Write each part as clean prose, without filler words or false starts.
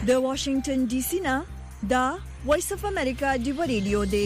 د واشنگټن ډي سي نه دا وایس اف امریکا دی ریډیو دی.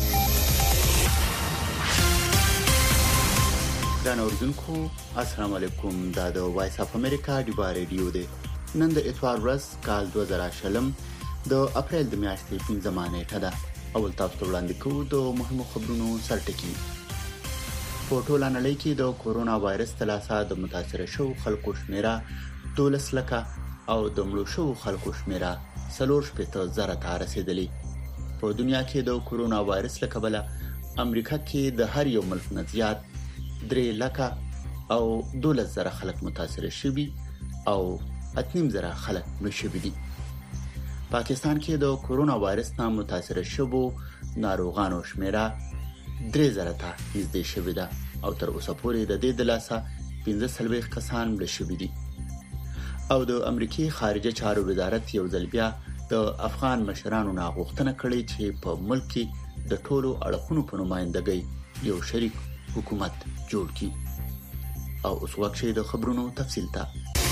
دا نوردونکو السلام علیکم. دا د وایس اف امریکا دی ریډیو دی. نن د اتوار ورځ کال 2020 د اپریل د میاشتې 15 نیټه ده. اول تاسو وړاندې کوو د مهمو خبرونو سرټکی. په ټوله نړۍ کې د کورونا وایرس تلاسه د متاثر شوو خلکو شمیره 12 لکه او د مړو شوو خلکو شمیره 4.0 ته رسیدلی. په دنیا کې د کورونا وایرس له کبله امریکا کې د هر یو ملک نه زیات 3 لکه او 12,000 خلک متاثر شوي او 8,000 خلک مړه شوي دي. پاکستان کې د کورونا وایرس نه متاثر شوو ناروغانو شمیره 3,000 ته نږدې شوې ده او تر اوسه پورې د دې د لاسه 15 کسان مړه شوي دي. او د امریکای خارجه چارو وزارت یو ځل بیا د افغان مشرانو نه غوښتنه کړې چې په ملک کې د ټولو اړخونو په نمائندګۍ یو شریک حکومت جوړ کړي. او اوس وخت د خبرونو تفصیل ته.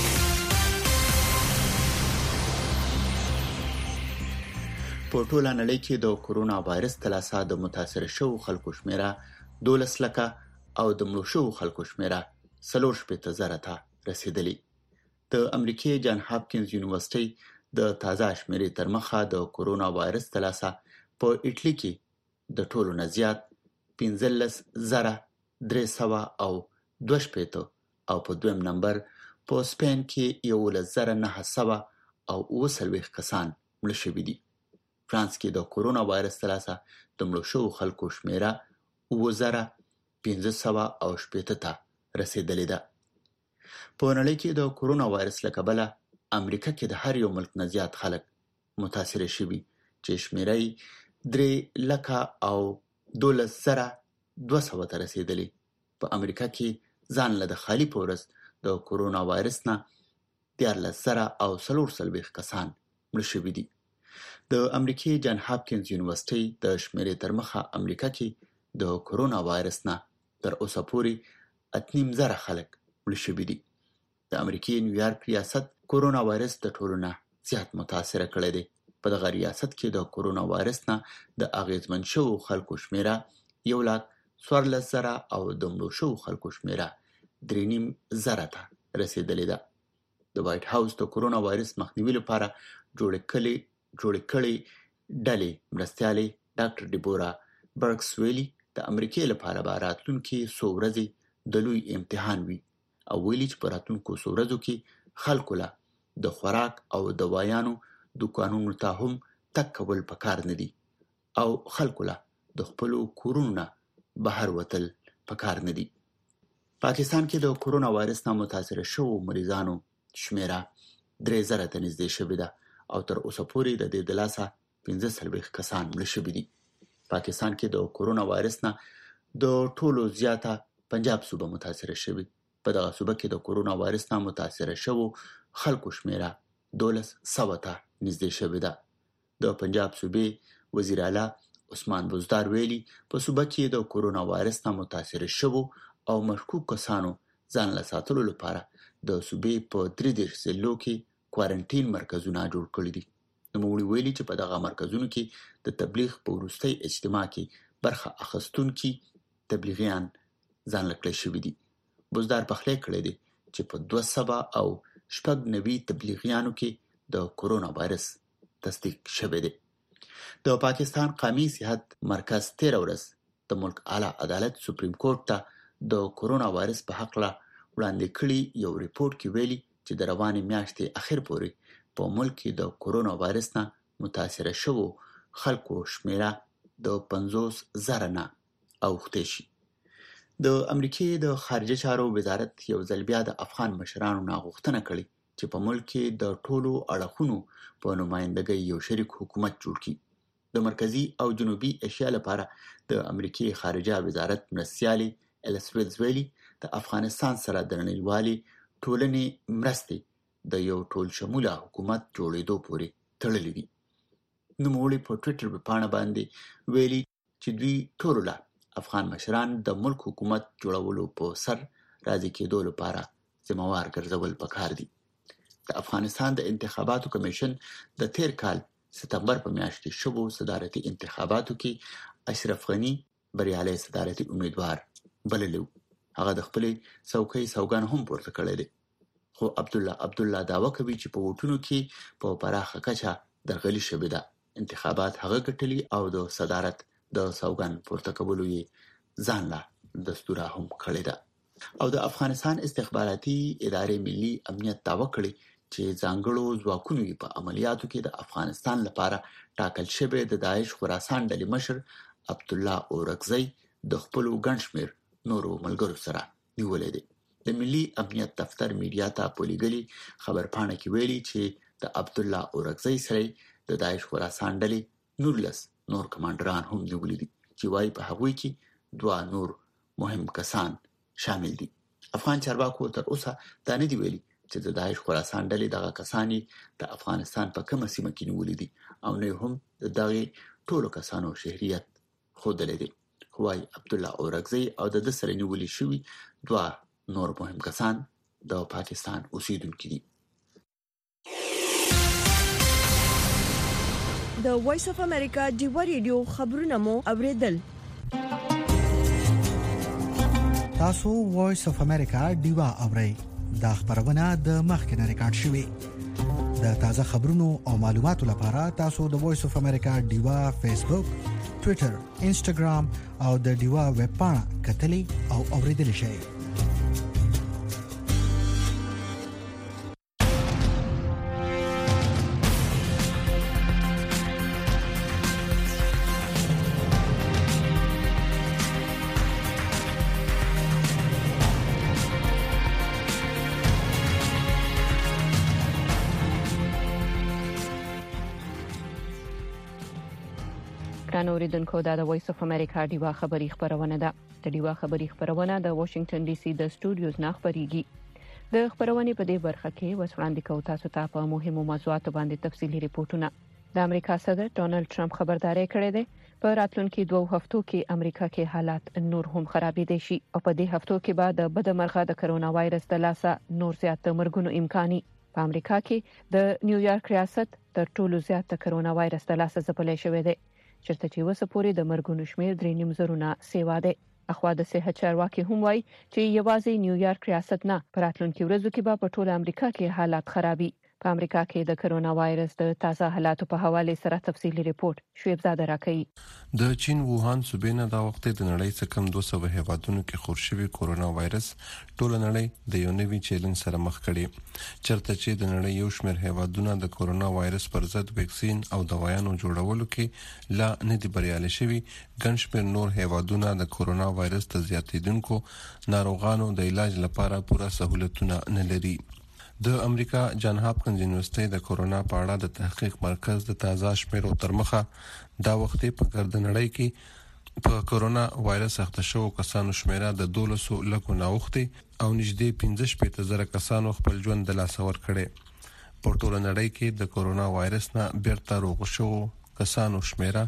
په ټوله نړۍ کې د کورونا وایرس تلاسه د متاثر شوو خلکو شمیره 12 لکه او د مړو شوو خلکو شمیره 4.0 ته رسیدلی. د امریکای جان هاپکینز یونیورسيټي د تازه شمیرې تر مخه د کورونا وایرس تلاسه په اټلی کې د ټولو نه زیات 15,300 او 2 او په دویم نمبر په سپین کې 11,900 او 30 کسان مړه شوي دي. فرانس کې د کورونا وایرس تلاسه د مړو شوو خلکو شمیره 7,580 ته رسیدلې ده. په نړۍ کې د کورونا وایرس له کبله امریکا کې د هر یو ملک نه زیات خلک متاثر شوي چې شمیره 3 لکه او 12,200 ته رسیدلې. په امریکا کې ځان له د خالی پورس د کورونا وایرس نه 13,000 او 440 کسان مړه شوي دي. د امریکای جان هاپکینز یونیورسيټي د شمیرې تر مخه امریکا کې د کورونا وایرس نه تر اوسه پورې 8,000 خلک مړه شوي دي. د امریکای نیویارک ریاست کورونا وایرس د ټولو نه زیات متاثر کړی دی. په دغه ریاست کې د کورونا وایرس نه د اغیزمن شوو خلکو شمیره 1,14,000 او د مړو شوو خلکو شمیره 3,500 ته رسیدلې ده. د وایټ هاوس د کورونا وایرس مخنیوي لپاره جوړ کړي ډلې مرستیالې ډاکټر ډیبورا برکس ویلي د امریکای لپاره به راتلونکي څو ورځې د لوی امتحان وي او ویلي چې په راتلونکو څو ورځو کې خلکو له د خوراک او دوايانو دکانونو ته هم تګ کول پکار نه دي او خلکو له د خپل کورونو نه بهر وتل پکار نه دي. پاکستان کې د کورونا وایرس نه متاثر شوو مریضانو شمیره 3,000 ته نږدې شوې ده او تر اوسه پورې د دې د لاسه 15 کسان مړه شوي دي. پاکستان کې د کورونا وایرس نه د ټولو زیاته پنجاب صوبه متاثر شوی. په دغه صوبه کې د کورونا وایرس نه متاثر شوو خلکو شمیره 1,200 ته نږدې شوې ده. د پنجاب صوبې وزیر اعلی عثمان بزدار ویلي په صوبه کې د کورونا وایرس نه متاثر شوو او مشکوک کسانو ځان له ساتلو لپاره د صوبې په 3 ضلعو کې کوارنټین مرکزونه جوړ کړي دي. نوموړي ویلي چې په دغه مرکزونو کې د تبلیغ په وروستي اجتماع کې برخه اخیستونکي تبلیغیان ځان له کړی شوي دي. بزدار پخلی کړی دی چې په 290 تبلیغیانو کې د کورونا وایرس تصدیق شوی دی. د پاکستان قومي صحت مرکز 13 ورځ د ملک اعلی عدالت سپریم کورټ ته د کورونا وایرس په حق له وړاندې کړي یو ریپورت کې ویلي چې د روانې میاشتې اخر پورې په ملک کې د کورونا وایرس نه متاثر شوو خلکو شمیره د 50,000 نه اوښتې شي. د امریکای د خارجه چارو وزارت یو ځل بیا د افغان مشرانو نه غوښتنه کړې چې په ملک کې د ټولو اړخونو په نمائندګۍ یو شریک حکومت جوړ کړي. د مرکزی او جنوبي ایشیا لپاره د امریکای خارجه وزارت مرستیالي الیسابت ویلي د افغانستان سره د نړیوالې ټولنې مرستې د یو ټول شموله حکومت جوړېدو پورې تړلې دي. نوموړي په ټویټر پاڼه باندې ویلي چې دوی ټول له افغان مشران د ملک حکومت جوړولو په سر راضي کېدو لپاره ذمہوار ګرځول پکار دي. د افغانستان د انتخاباتو کمیشن د تیر کال ستمبر په میاشت کې شوبو صدارتي انتخاباتو کې اشرف غنی بریالي صدارتي امیدوار بللو. هغه د خپل څوکۍ سوګان هم پورته کړی دی. خو عبدالله داوا کوي چې په ووټونو کې په پراخه کچه درغلي شوې ده. انتخابات هغه ګټلي او د صدارت د سوګان پورته کولو یې ځان لا دستوره هم کړی ده. او د افغانستان استخباراتي ادارې ملي امنیت داوا کړی چې ځانګړو ځواکونو په عملیاتو کې د افغانستان لپاره ټاکل شوی د داعش خراسان ډلې مشر عبدالله اورکزی د خپل ګڼ شمېر نورو ملګرو سره نیولې دي. د ملي امنیت دفتر میډیا ته په لېږلي خبرپاڼه کې ویلي چې د عبدالله اورکزی سره د داعش خراسان ډلې 19 نور کمانډران هم نیولي دي چې وايي په هغوی کې 2 نور مهم کسان شامل دي. افغان چارواکو تر اوسه دا نه دی ویلي چې د داعش خراسان ډلې دغه کسان د افغانستان په کومه سیمه کې نیولي دي او نه هم د دغه ټولو کسانو شهریت ښودلی دی. خو وايي عبدالله اورکزی او د سره نیولي شوي 2 نور مهم کسان د پاکستان اوسیدونکي دي. د وایس اف امریکا ډیوا ریډیو خبرونه مو اوریدل. تاسو وایس اف امریکا ډیوا اورئ. دا خبرونه د مخکنه ریکارډ شوې. د تازه خبرونو او معلوماتو لپاره تاسو د وایس اف امریکا ډیوا فیسبوک، ټوئیټر، انسټاګرام او د ډیوا ویب پاڼه کتلی او اوریدل شئ. اوریدونکو دا د وایس اف امریکا ډیوا خبری خبرونه ده. د ډیوا خبری خبرونه د واشنگټن ډي سي د سټوډیوز نه خبريږي. د خبرونې په دې برخه کې وسوړاندې کوي تاسو ته په مهمو موضوعاتو باندې تفصيلي ریپورتونه. د امریکا صدر ډونالد ټرمپ خبرداري کړې ده په راتلونکو 2 هفتو کې امریکا کې حالات نور هم خرابېدي شي او په دې هفتو کې بعد د بدمرغه د کرونا وایرس د لاسه نور زیات مرګونو امکاني. په امریکا کې د نیویارک ریاست تر ټولو زیات د کرونا وایرس د لاسه ځپلې شوې ده. چرته چې وسه پورې د مرګونو شمیر 3.5 زرونه سیوا ده. اخوا د صحت چارواکي هم وایي چې یوازې نیویارک ریاست نه پر راتلونکو ورځو کې به په ټوله امریکا کې حالات خرابي. په امریکا کې د کرونا وایرس د تازه حالاتو په حواله سره تفصیلي ریپورت شعیب زاده راکړي. د چین ووهان صوبې نه دا وخت د نړۍ څخه کم 200 هیوادونو کې خور شوی کرونا وایرس ټول نړۍ د یو نوي چیلنج سره مخ کړي. چرته چې د نړۍ یو شمېر هیوادونه د کرونا وایرس پر ضد ویکسین او دوايانو جوړولو کې لا نه دي بریالي شوي. ګڼ شمېر نور هیوادونه د کرونا وایرس د زیاتیدونکو ناروغانو د علاج لپاره پوره سہولتونه نه لري. د امریکا جان هاپکینز یونیورسيټي د کرونا په اړه د تحقیق مرکز د تازه شمیرو تر مخه دا وخت په ګردنړۍ کې په کرونا وایرس اخته شو کسانو شمیره د 1200 لکو ناوخته او نږدې 15,000 کسانو خپل ژوند د لاس ور کړي. په ټول نړۍ کې د کرونا وایرس نه بیرته روغ شو کسانو شمیره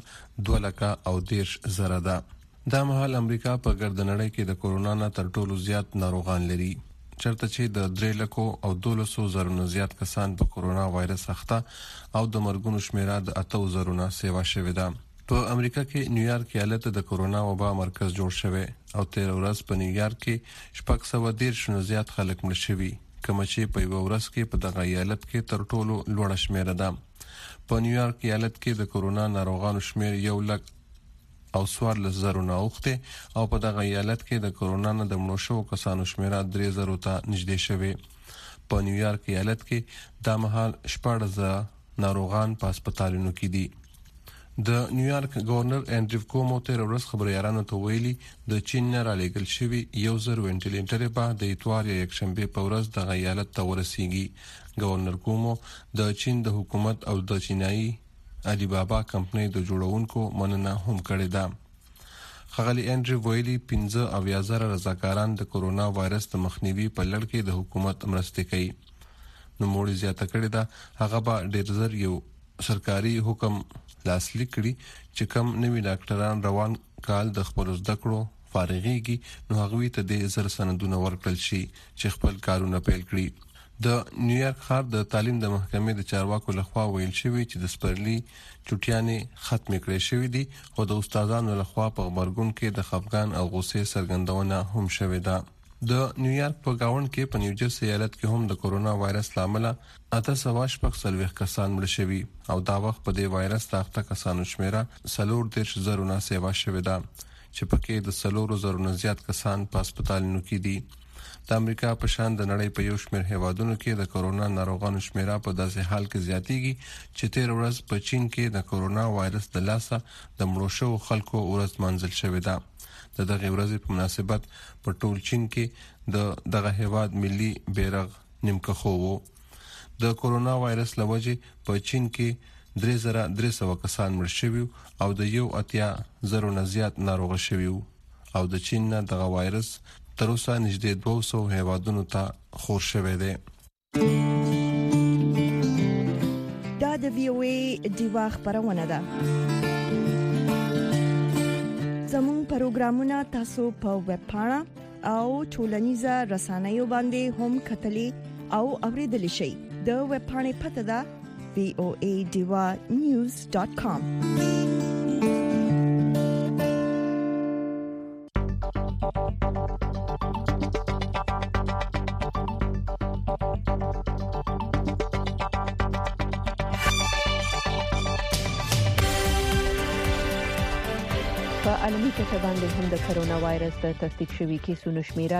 2,10,000 ده. دا مهال امریکا په ګردنړۍ کې د کرونا نه تر ټولو زیات ناروغان لري. چرته چې د 3,12,000 نه زیات کسان په کرونا وایرس اخته او د مرګونو شمیره د 8,000 نه سیوا شوې ده. په امریکا کې نیویارک ایالت د کرونا وبا مرکز جوړ شوی او 13 ورځې په نیویارک کې 610 نه زیات خلک مړ شوي، کوم چې په یو ورځ کې په دغه ایالت کې تر ټولو لوړه شمیره ده. په نیویارک ایالت کې د کرونا ناروغانو شمیر 1,00,000 او 14,000 نه اوخته او په دغه ایالت کې د کرونا نه د مړو شو کسانو شمیره 3,000 ته نږدې شوی. په نیویارک ایالت کې د مهال 14,000 ناروغان په هسپتالونو کې دي. د نیویارک گورنر انډریو کومو تر ورځ خبريالانو ته ویلي د چین نه را لېږل شوی 1,000 وینټیلیټر به د اتوار یا یکشنبه په ورځ د ایالت ته ورسیږي. گورنر کومو د چین د حکومت او د چینایي علی بابا کمپنۍ د جوړونکو مننه هم کړې ده. خغلی انډریو ویلي 15,000 رضاکاران د کرونا وایرس د مخنیوي په لړ کې د حکومت مرسته کوي. نو موږ زیاته کړې ده هغه به ډېر زر یو سرکاري حکم لاسلیک کړي چې کم نوي ډاکټران روان کال د خپل زده کړو فارغيږي نو هغه ته د زر سندونه ورکړل شي چې خپل کارونه پیل کړي. د نیویارک ښار د تعلیم د محکمې د چارواکو لخوا ویل شوی چې د سپرلی چټیانې ختم کړې شوې دي او د استادانو لخوا په خبرګون کې د خفګان او غوسې څرګندونه هم شوې ده. د نیویارک په گاوند کې په نیوجرسي ایالت کې هم د کورونا وایرس لامل 840 کسان مړ شوي او دا وخت په دې وایرس راغته کسانو شمیره 40,000 نه سیوا شوې ده چې پکې د 4,000 نه زیات کسان په هسپتالونو کې دي. د امریکا په شان د نړۍ په یو شمېر هیوادونو کې د کورونا ناروغانو شمیره په داسې حال کې زیاتېږي چې تیر ورځ په چین کې د کورونا وایرس د لاسه د مړو شوو خلکو ورځ منځل شوې ده. د دغه ورځې په مناسبت په ټول چین کې دغه هیواد ملي بیرغ نیمکخو وو. د کورونا وایرس لوجې په چین کې 3,300 کسان مړ شوي او د 1,80,000 نه زیات ناروغ شوي او د چین نه دغه وایرس تر اوسه نږدې 200 هیوادونو ته خور شوی دی. دا د VOA دیوا خبرونه ده. زموږ پروګرامونه تاسو په ویب پاڼه او ټولنیزه رسنیو باندې هم کتلی او اوریدلی شئ. د ویب پاڼې پته ده voadivanews.com. په عالمي کچه باندې هم د کرونا وایرس د تصدیق شوي کیسونو شمیره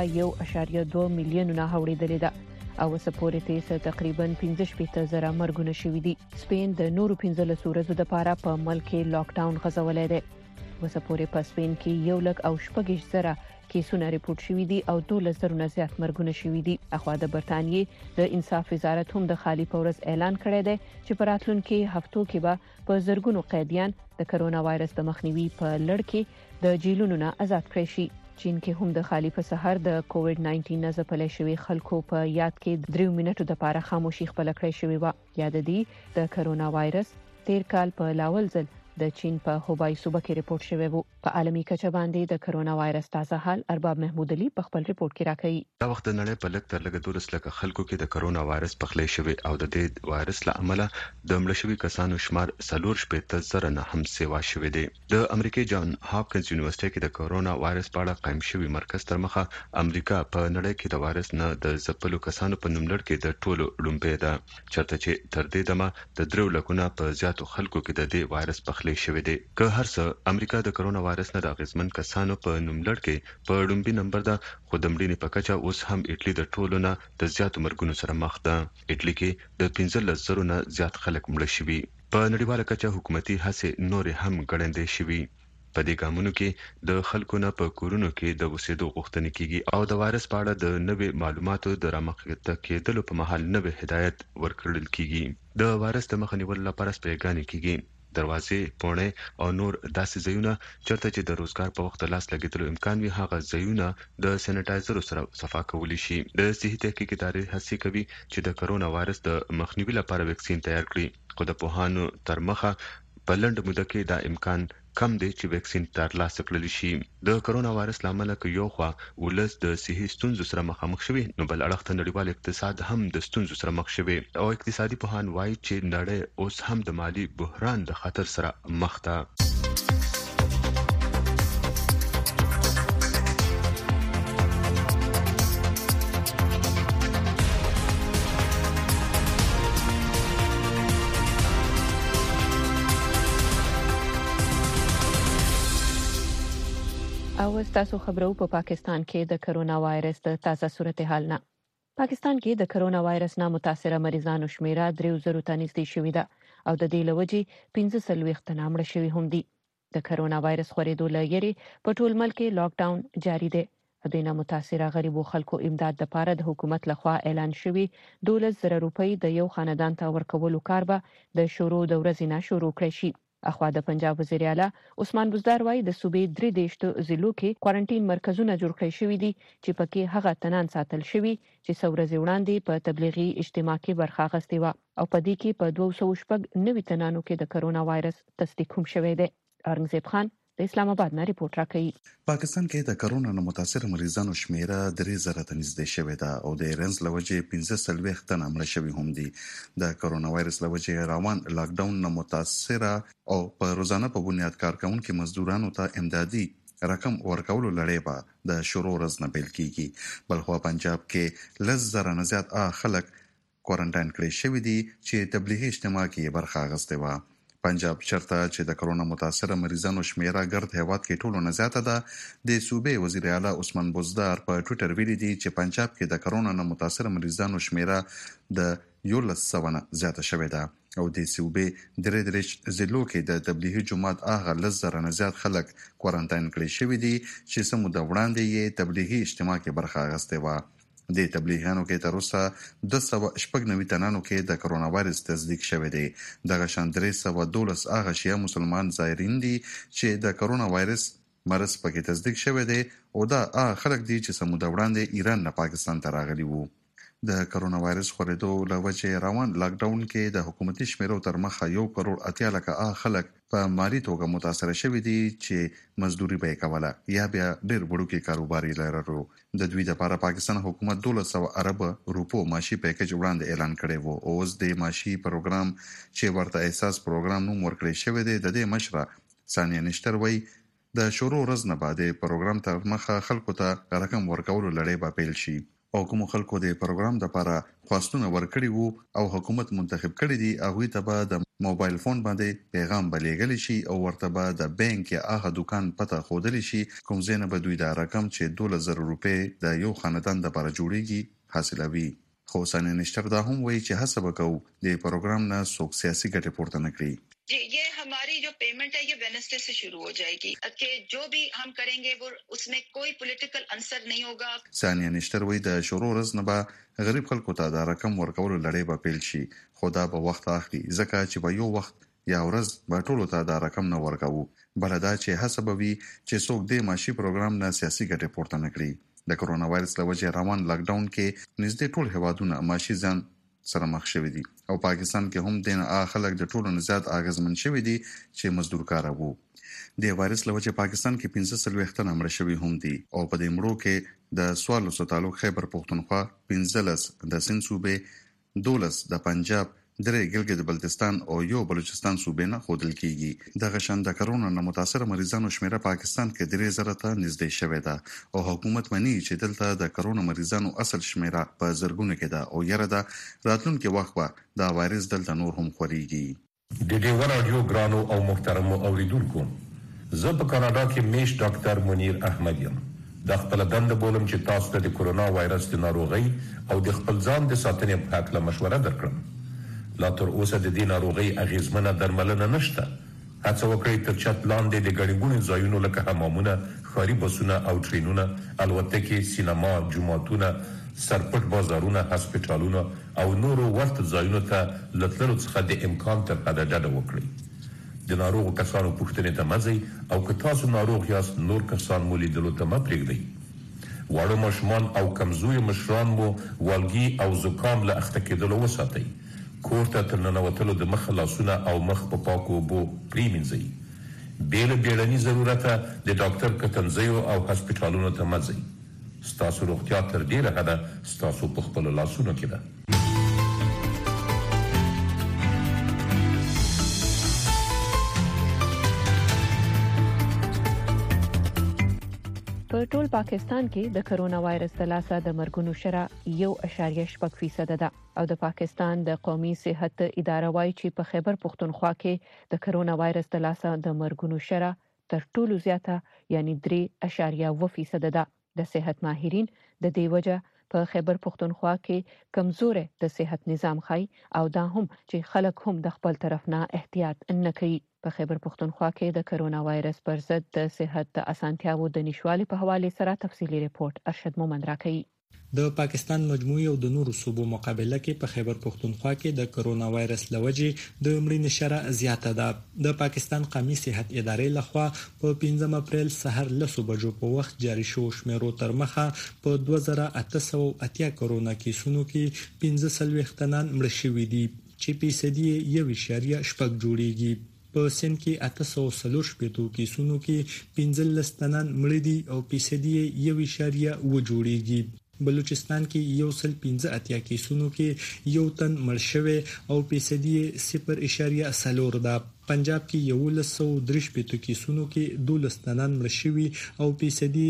1.2 میلیون نه اوریدلې ده او سپورټ تقریبا 15,000 مرګونه شوي دي. سپین د نورو 15 ورځو لپاره په ملک کې لاک ډاون غځولې ده. وسپورټ په سپین کې 1,60,000 کیسونه ریپورت شوي دي او 12,000 نه زیات مرګونه شوي دي. اخوا د برتانیې د انصاف وزارت هم د خالي پورز اعلان کړی دی چې په راتلونکو هفتو کې به په زرګونو قیدیان د کرونا وایرس د مخنیوي په لړ کې د جیلونو نه آزاد کړي شي. چین کې هم د خالي په سحر د کووډ 19 نه ځپلې شوی خلکو په یاد کې 3 منټو د لپاره خاموشي خپل کړی شوی و. یاد دي د کرونا وایرس تیر کال په لاول ځل د چین په هوبای صوبه کې ریپورت شوی وو. په عالمي کچه باندې د کرونا وایرس تازه حال ارباب محمود علي په خپل ریپورت کې راکړی. دا وخت د نړۍ په لږ تر لږه 12 لکه خلکو کې د کرونا وایرس پخلی شوی او د دې وایرس له امله د مړ شوي کسانو شمار 4,000 نه هم سیوا شوی دی. د امریکای جان هاپکینز یونیورسيټي کې د کرونا وایرس په اړه قائم شوی مرکز تر مخه امریکا په نړۍ کې د وایرس نه د ځپلو کسانو په نوملړ کې د ټولو لومبه ده چرته چې تر دې دمه د 3 لکونو په زیاتو خلکو کې د دې وایرس پخلی شوی دی. که هر څه امریکا د کرونا وایرس نه د اغیزمن کسانو په نوملړ کې په لومبي نمبر ده خو د مړینې په کچه اوس هم اټلی د ټولو نه د زیاتو مرګونو سره مخ ده. اټلی کې د 15,000 نه زیات خلک مړ شوي. په نړیواله کچه حکومتي هڅې نورې هم ګړندې شوي. په دې ګامونو کې د خلکو نه په کورونو کې د وسیدو غوښتنه کیږي او د وایرس په اړه د نوې معلوماتو د رامخته کېدلو په مهال نوې هدایت ورکړل کیږي. د وایرس د مخ نیولو لپاره سپریګانې کیږي. دروازې، پونه او نور داسې ځایونه چرته چې د روزګار په وخت لاس لګیدلو امکان وي هغه ځایونه د سینیټایزر سره صفا کولی شي. د صحي تحقیق ادارې هڅه کوي چې د کرونا وایرس د مخنیوي لپاره ویکسین تیار کړي خو د پوهانو تر مخه په لنډ موده کې دا امکان کم دی چې ویکسین ترلاسه کړل شي. د کرونا وایرس لامل کې یو خوا ولس د صحي ستونزو سره مخامخ شوی نو بل اړخ ته نړیوال اقتصاد هم د ستونزو سره مخ شوی او اقتصادي پوهان وایي چې نړۍ اوس هم د مالی بحران د خطر سره مخ ده. او تاسو خبرو په پاکستان کې د کرونا وایرس د تازه صورتحال نه. پاکستان کې د کرونا وایرس نه متاثره مریضانو شمیره 3,000 ته نږدې شوې ده او د دې لوجې 15 تنه مړه شوي هم دي. د کرونا وایرس خورېدو لپاره په ټول ملک کې لاک ډاون جاری دی. د نه متاثره غریبو خلکو امداد لپاره د حکومت لخوا اعلان شوی 12,000 روپۍ د یو خاندان ته ورکولو کار به د شروع د ورځې نه شروع کړی شي. اخوا د پنجاب وزیر اعلی عثمان بزدار وايي د صوبې 3 ضلعو کې کوارنټین مرکزونه جوړ کړي شوي دي چې پکې هغه تنان ساتل شوي چې څورځ وړاندې په تبلیغي اجتماع کې برخه اخیستې و او په دې کې په 209 تنانو کې د کرونا وایرس تصدیق هم شوی دی. اورنګزیب خان د اسلام آباد نه ریپورت راکړي. پاکستان کې د کرونا نه متاثر مریضانو شمیره 3,000 ته نږدې شوې ده او د رنز لوجې 15 تنه مړه شوي هم دي. د کرونا وایرس لوجې روان لاک ډاون نه متاثر او په روزانه په بنیاد کارکونکو مزدورانو ته امدادي رقم ورکولو لړۍ به د شروع ورځ نه پیل کیږي. بلخوا پنجاب کې 10,000 نه زیات خلک کوارنټاین کړي شوي دي چې تبلیغي اجتماع کې برخه اخیستې و. پنجاب چرته چې د کرونا متاثر مریضانو شمیره ګرد هیواد کې ټولو نه زیاته ده. د صوبې وزیر اعلی عثمان بزدار په ټوئیټر ویلي دی چې پنجاب کې د کرونا نه متاثر مریضانو شمیره د 1100 نه زیاته شوې ده او د صوبې درې ضلعو کې د تبلیغي جماعت 10,000 نه زیات خلک کوارنټاین کړي شوي دي چې سمو د وړاندې یې تبلیغي اجتماع کې برخه اخیستې و. د تبلیغیانو کې تر اوسه 296 تنانو کې د کرونا وایرس تصدیق شوی دی. دغه شان 312 هغه شیعه مسلمان زایرین دي چې د کرونا وایرس مرض پکې تصدیق شوی دی او دا خلک دي چې سمو د وړاندې ایران نه پاکستان ته راغلي وو. د کرونا وایرس خورېدو له وجې روان لاک ډاون کې د حکومتي شمیرو تر مخه 1.8 خلک په مالی توګه متاثر شوي دي چې مزدوري به کوله یا بیا ډېر وړوکي کاروباري لرلو. د دوی لپاره پاکستان حکومت 1200 ارب روپو معاشي پیکج وړاندې اعلان کړی وو او اوس د معاشي پروګرام چې ورته احساس پروګرام نوم ورکړی شوی دی د دې مشره ثانیه نشتر وای د شروع ورځ نه بعد پروګرام تر مخه خلکو ته رقم ورکولو لړۍ به پیل شي او کوم خلکو د پروګرام لپاره خواستونه ورکړي وو او حکومت منتخب کړي دي هغه ته به د موبایل فون باندې پیغام بلېږل شي او ورته به د بانک یا هغه دکان پته خودلی شي کوم ځای نه به دوی د رقم چې 2000 روپے د یو خاندان لپاره جوړیږي حاصلوي. خو ثانیه نشتر دا هم وایي چې هڅه وکړو د پروګرام نه څوک سیاسي ګټه پورته نه کړي. जी ये हमारी जो पेमेंट है ये वेडनेसडे से शुरू हो जाएगी कि जो भी हम करेंगे वो उसमें कोई पॉलिटिकल आंसर नहीं होगा. ثانیه نشتر وایي د شروع ورځ نه به غریب خلکو ته د رقم ورکولو لړۍ به پیل شي خو دا به وخت اخلي ځکه چې په یو وخت یا ورځ به ټولو ته د رقم نه ورکوو. بل دا چې هڅه به وي چې څوک د معاشي پروګرام نه سیاسي ګټه پورته نه کړي. د کرونا وایرس له وجې روان لاک ډاون کې نږدې ټول هیوادونه معاشي ځان سره مخ شوي دي او پاکستان کې هم دینه خلک د ټولو نه زیات اغیزمن شوي دي چې مزدور کار وو. د وایرس له وجې پاکستان کې 15 تنه مړه شوي هم دي او په دې مړو کې د 14 تعلق خیبر پختونخوا 15 د سند صوبې 12 د پنجاب 3 ګلګت بلتستان او یو بلوچستان صوبې نه خودل کیږي. دغه شان د کرونا نه متاثر مریضانو شمیره پاکستان کې 3,000 ته نږدې شوې ده او حکومت مني چې دلته د کرونا مریضانو اصل شمیره په زرګونو کې ده او یره ده راتلونکي وخت به دا وایرس دلته نور هم خوريږي. د ډیو رادیو ګرانو او محترم اوریدونکو زه په کاناډا کې میش ډاکټر منیر احمد یم. د خپل دند بولم چې تاسو ته د کرونا وایرس د ناروغي او د خپل ځان د ساتنې په اړه مشوره درکړم. لا تر اوسه د دې ناروغي اغیزمنه درملنه نشته. هڅه وکړئ تر چت لاندې د ګڼګونو ځایونو لکه حمامونه، ښاري بسونه او ټرینونه، الوتکې، سینما، جوماتونه، سرپټ بازارونه، هسپتالونه او نورو ورته ځایونو ته له تللو څخه د امکان تر حده ډډه وکړئ. د ناروغو کسانو پوښتنې ته مه ځئ او که تاسو ناروغ یاست نور کسان مو لیدلو ته مه پرېږدئ. واړه ماشومان او کمزوري مشران مو والګي او زکام له اخته کېدلو وساتئ. کور ته تر ننوتلو د مخ لاسونه او مخ په پاکو اوبو پریمنځئ. بې له بیړني ضرورته د ډاکټر کتنځیو او هسپتالونو ته مه ځئ. ستاسو روغتیا تر ډیره حده ستاسو په خپلو لاسونو کې ده. په ټول پاکستان کې د کرونا وایرس د لاسه د مرګونو شرح 1.6% ده او د پاکستان د قومي صحت اداره وايي چې په خیبر پختونخوا کې د کرونا وایرس د لاسه د مرګونو شرح تر ټولو زیاته یعنی 3.1% ده. د صحت ماهرین د دې وجه په خیبر پختونخوا کې کمزورې د صحت نظام خای او دا هم چې خلک هم د خپل طرف نه احتیاط نه کوي. په خیبر پختونخوا کې د کرونا وایرس پر ضد د صحت د اسانتیاو د نشوالي په حواله سره تفصیلی ریپورت ارشد مومند راکړي. د پاکستان مجموعي او د نورو صوبو مقابله کې په خیبر پختونخوا کې د کرونا وایرس لوجې د مړینې شرح زیاته ده. د پاکستان قومي صحت ادارې لخوا په 15 اپریل سحر 10 بجو په وخت جاری شو شمیرو تر مخه په 2880 کرونا کیسونو کې 15 تنان مړ شوي دي چې 1.8% جوړیږي. په سن کې 840 کیسونو کې 15 تنان مړه دي او فیصدي 1.1 جوړیږي. بلوچستان کې 115 کیسونو کې 1 تن مړ شوی او فیصدي 0.4 ده. پنجاب کې 113 کیسونو کې 12 تنان مړ شوی او فیصدي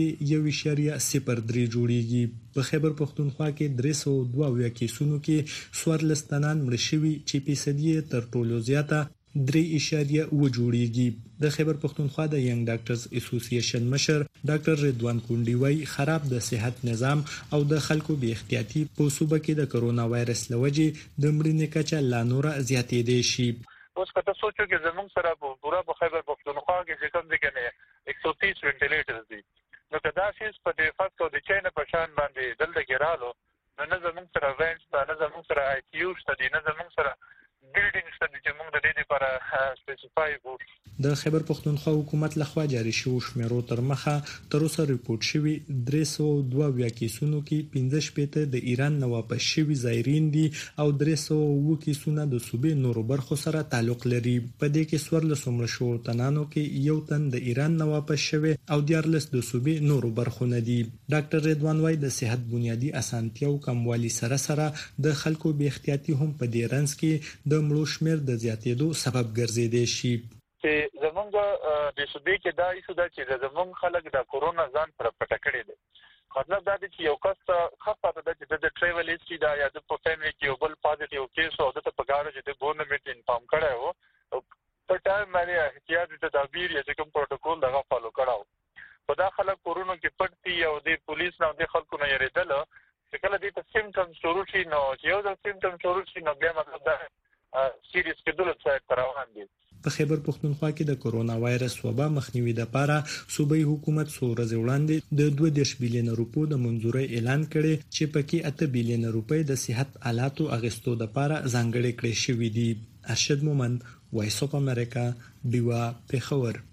1.03 جوړیږي. په خیبر پختونخوا کې 302 کیسونو کې 14 تنان مړ شوی چې فیصدي تر ټولو زیاته 3.1 جوړیږي. د خیبر پختونخوا د ینګ ډاکټرز اسوسییشن مشر ډاکټر رضوان کونډي وایي خراب د صحت نظام او د خلکو بې احتیاطي په صوبه کې د کرونا وایرس لوجې د مړینې کچه لا نور زیاتې دي شي. اوس کته سوچو کې زموږ سره پورا په خیبر پختونخوا کې کوم ځای کې 130 وینټیلیټرز دي. نو کدا چې په دې فاس کو د چینه په شان باندې دلته ګرالو نه زموږ سره وینټ نه زموږ سره آی سی یو شته دي نه زموږ سره بلډینګ شته چې موږ د دې لپاره سپیسیفای وو. د خیبر پختونخوا حکومت لخوا جاري شو شمیرو تر مخه تر اوسه ریپورت شوی 302 کیسونو کې 15 د ایران نه واپس شوي زایرین دي او 300 کیسونه د صوبې نورو برخو سره تعلق لري. په دې کې 14 مړ شو تنانو کې 1 تن د ایران نه واپس شوی او 14 د صوبې نورو برخو نه دي. ډاکټر رضوان وای د صحت بنیادی اسانتیاو کموالی سره د خلکو بې احتیاطي هم په دې رنځ کې د مړو شمیر د زیاتېدو سبب ګرځیدي شي. چې زمونږ د صوبې کې دا ایشو ده چې زمونږ خلک د کورونا ځان پر پټ کړی دي. مطلب دا دی چې یو کس خپله د ټریول هیستوري دا یا د پوفامي کې یو بل پازیټیو کیس او د پګارو چې د ګورنمنت انفارم کړی وو په ټایم باندې احتیاطي تدابیر یا کوم پروتوکول دغه فالو کړو. په دا خلک کورونا کې پټ دي او د پولیس نه د خلکو نه یریدل چې کله دې ته سیمټمز شروع شي نو چې یو د سیمټمز شروع شي نو بیا مطلب دا سیریس کېدل څه روان دي. په خیبر پختونخوا کې د کرونا وایرس وبا مخنیوي لپاره صوبایي حکومت څو ورځې وړاندې د 2 بلین روپو د منځورۍ اعلان کړي چې پکې 8 بلین روپۍ د صحت آلاتو اغستو لپاره ځانګړي کړي شوې دي. ارشد مومند، وایس اف امریکا، دیوا پیښور.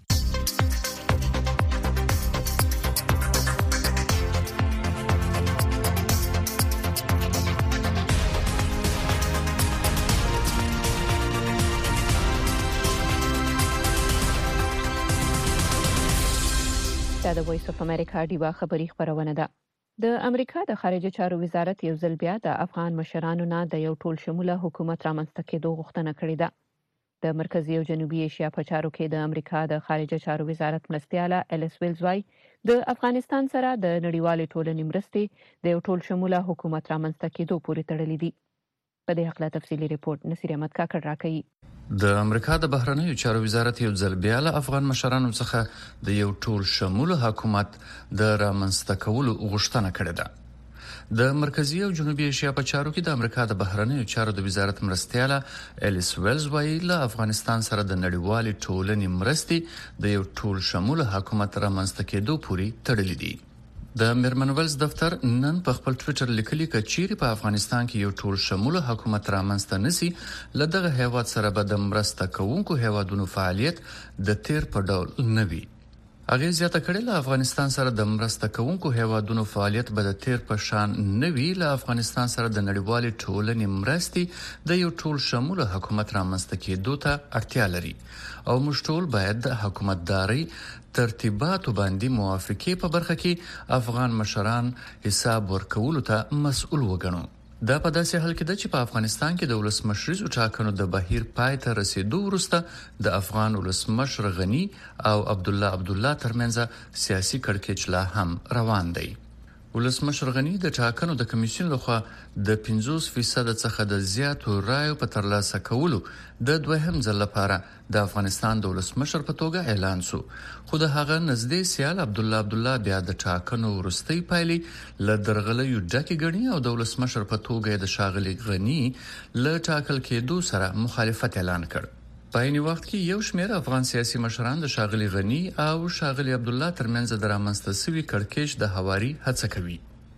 د وایس اف امریکا دیوا خبری خبرونه ده. د امریکا د خارجه چارو وزارت یو ځل بیا د افغان مشرانو نه د یو ټول شموله حکومت رامنځته کېدو غوښتنه کړې ده. د مرکزی او جنوبي ایشیا په چارو کې د امریکا د خارجه چارو وزارت مرستیاله الیس ویلز وايي د افغانستان سره د نړیوال ټولنې مرستې د یو ټول شموله حکومت رامنځته کېدو پورې تړلې دي. په دې حق لا تفصیلی ریپورت نصیر احمد کاکړ راکړي. د امریکا د بهرنیو چارو وزارت یو ځل بیا له افغان مشرانو څخه د یو ټول شموله حکومت د رامنځته کولو غوښتنه کړې ده. د مرکزی او جنوبي ایشیا په چارو کې د امریکا د بهرنیو چارو د وزارت مرستیاله الیس ویلز وايي له افغانستان سره د نړیوال ټولنې مرستې د یو ټول شموله حکومت رامنځته کېدو پورې تړلې دي. د میرمن ویلز دفتر نن په خپل ټوئیټر لیکلي کچيري په افغانستان کې یو ټول شموله حکومت رامنځته نسی لدغه هیواد سره به د مرسته کوونکو هیوادونو فعالیت د تیر په ډول نوي. هغه زیاته کړې له افغانستان سره د مرسته کوونکو هیوادونو فعالیت به د تیر په شان نوي. له افغانستان سره د نړیوال ټولنې مرستې د یو ټول شموله حکومت رامنځته کېدو ته اړتیا لري او موږ ټول باید د حکومتداري ترتیباتو باندې موافقه په برخه کې افغان مشران حساب ورکولو ته مسؤل وګڼو. دا په داسې حال کې ده چې په افغانستان کې د ولسمشریزو ټاکنو د بهیر پای ته رسیدو وروسته د افغان ولسمشر غنی او عبد الله ترمنځ سیاسي کړکېچ لا هم روان دی. ولسمشر غنی د ټاکنو د کمیسیون لخوا د 50% څخه د زیاتو رایو په ترلاسه کولو د دوهم ځل لپاره د افغانستان د ولسمشر په توګه اعلان شو. خو د هغه نږدې سیال عبد الله بیا د ټاکنو وروستۍ پایلې ل درغلیو ډکه غنی او د ولسمشر په توګه د شاغلي غنی ل ټاکل کېدو سره مخالفت اعلان کړ. په عین وخت کې یو شمېر افغان سیاسي مشران د شاغلي غنی او شاغلي عبد الله ترمنځ د رامنځته شوي کړکېچ د هواري هڅه کوي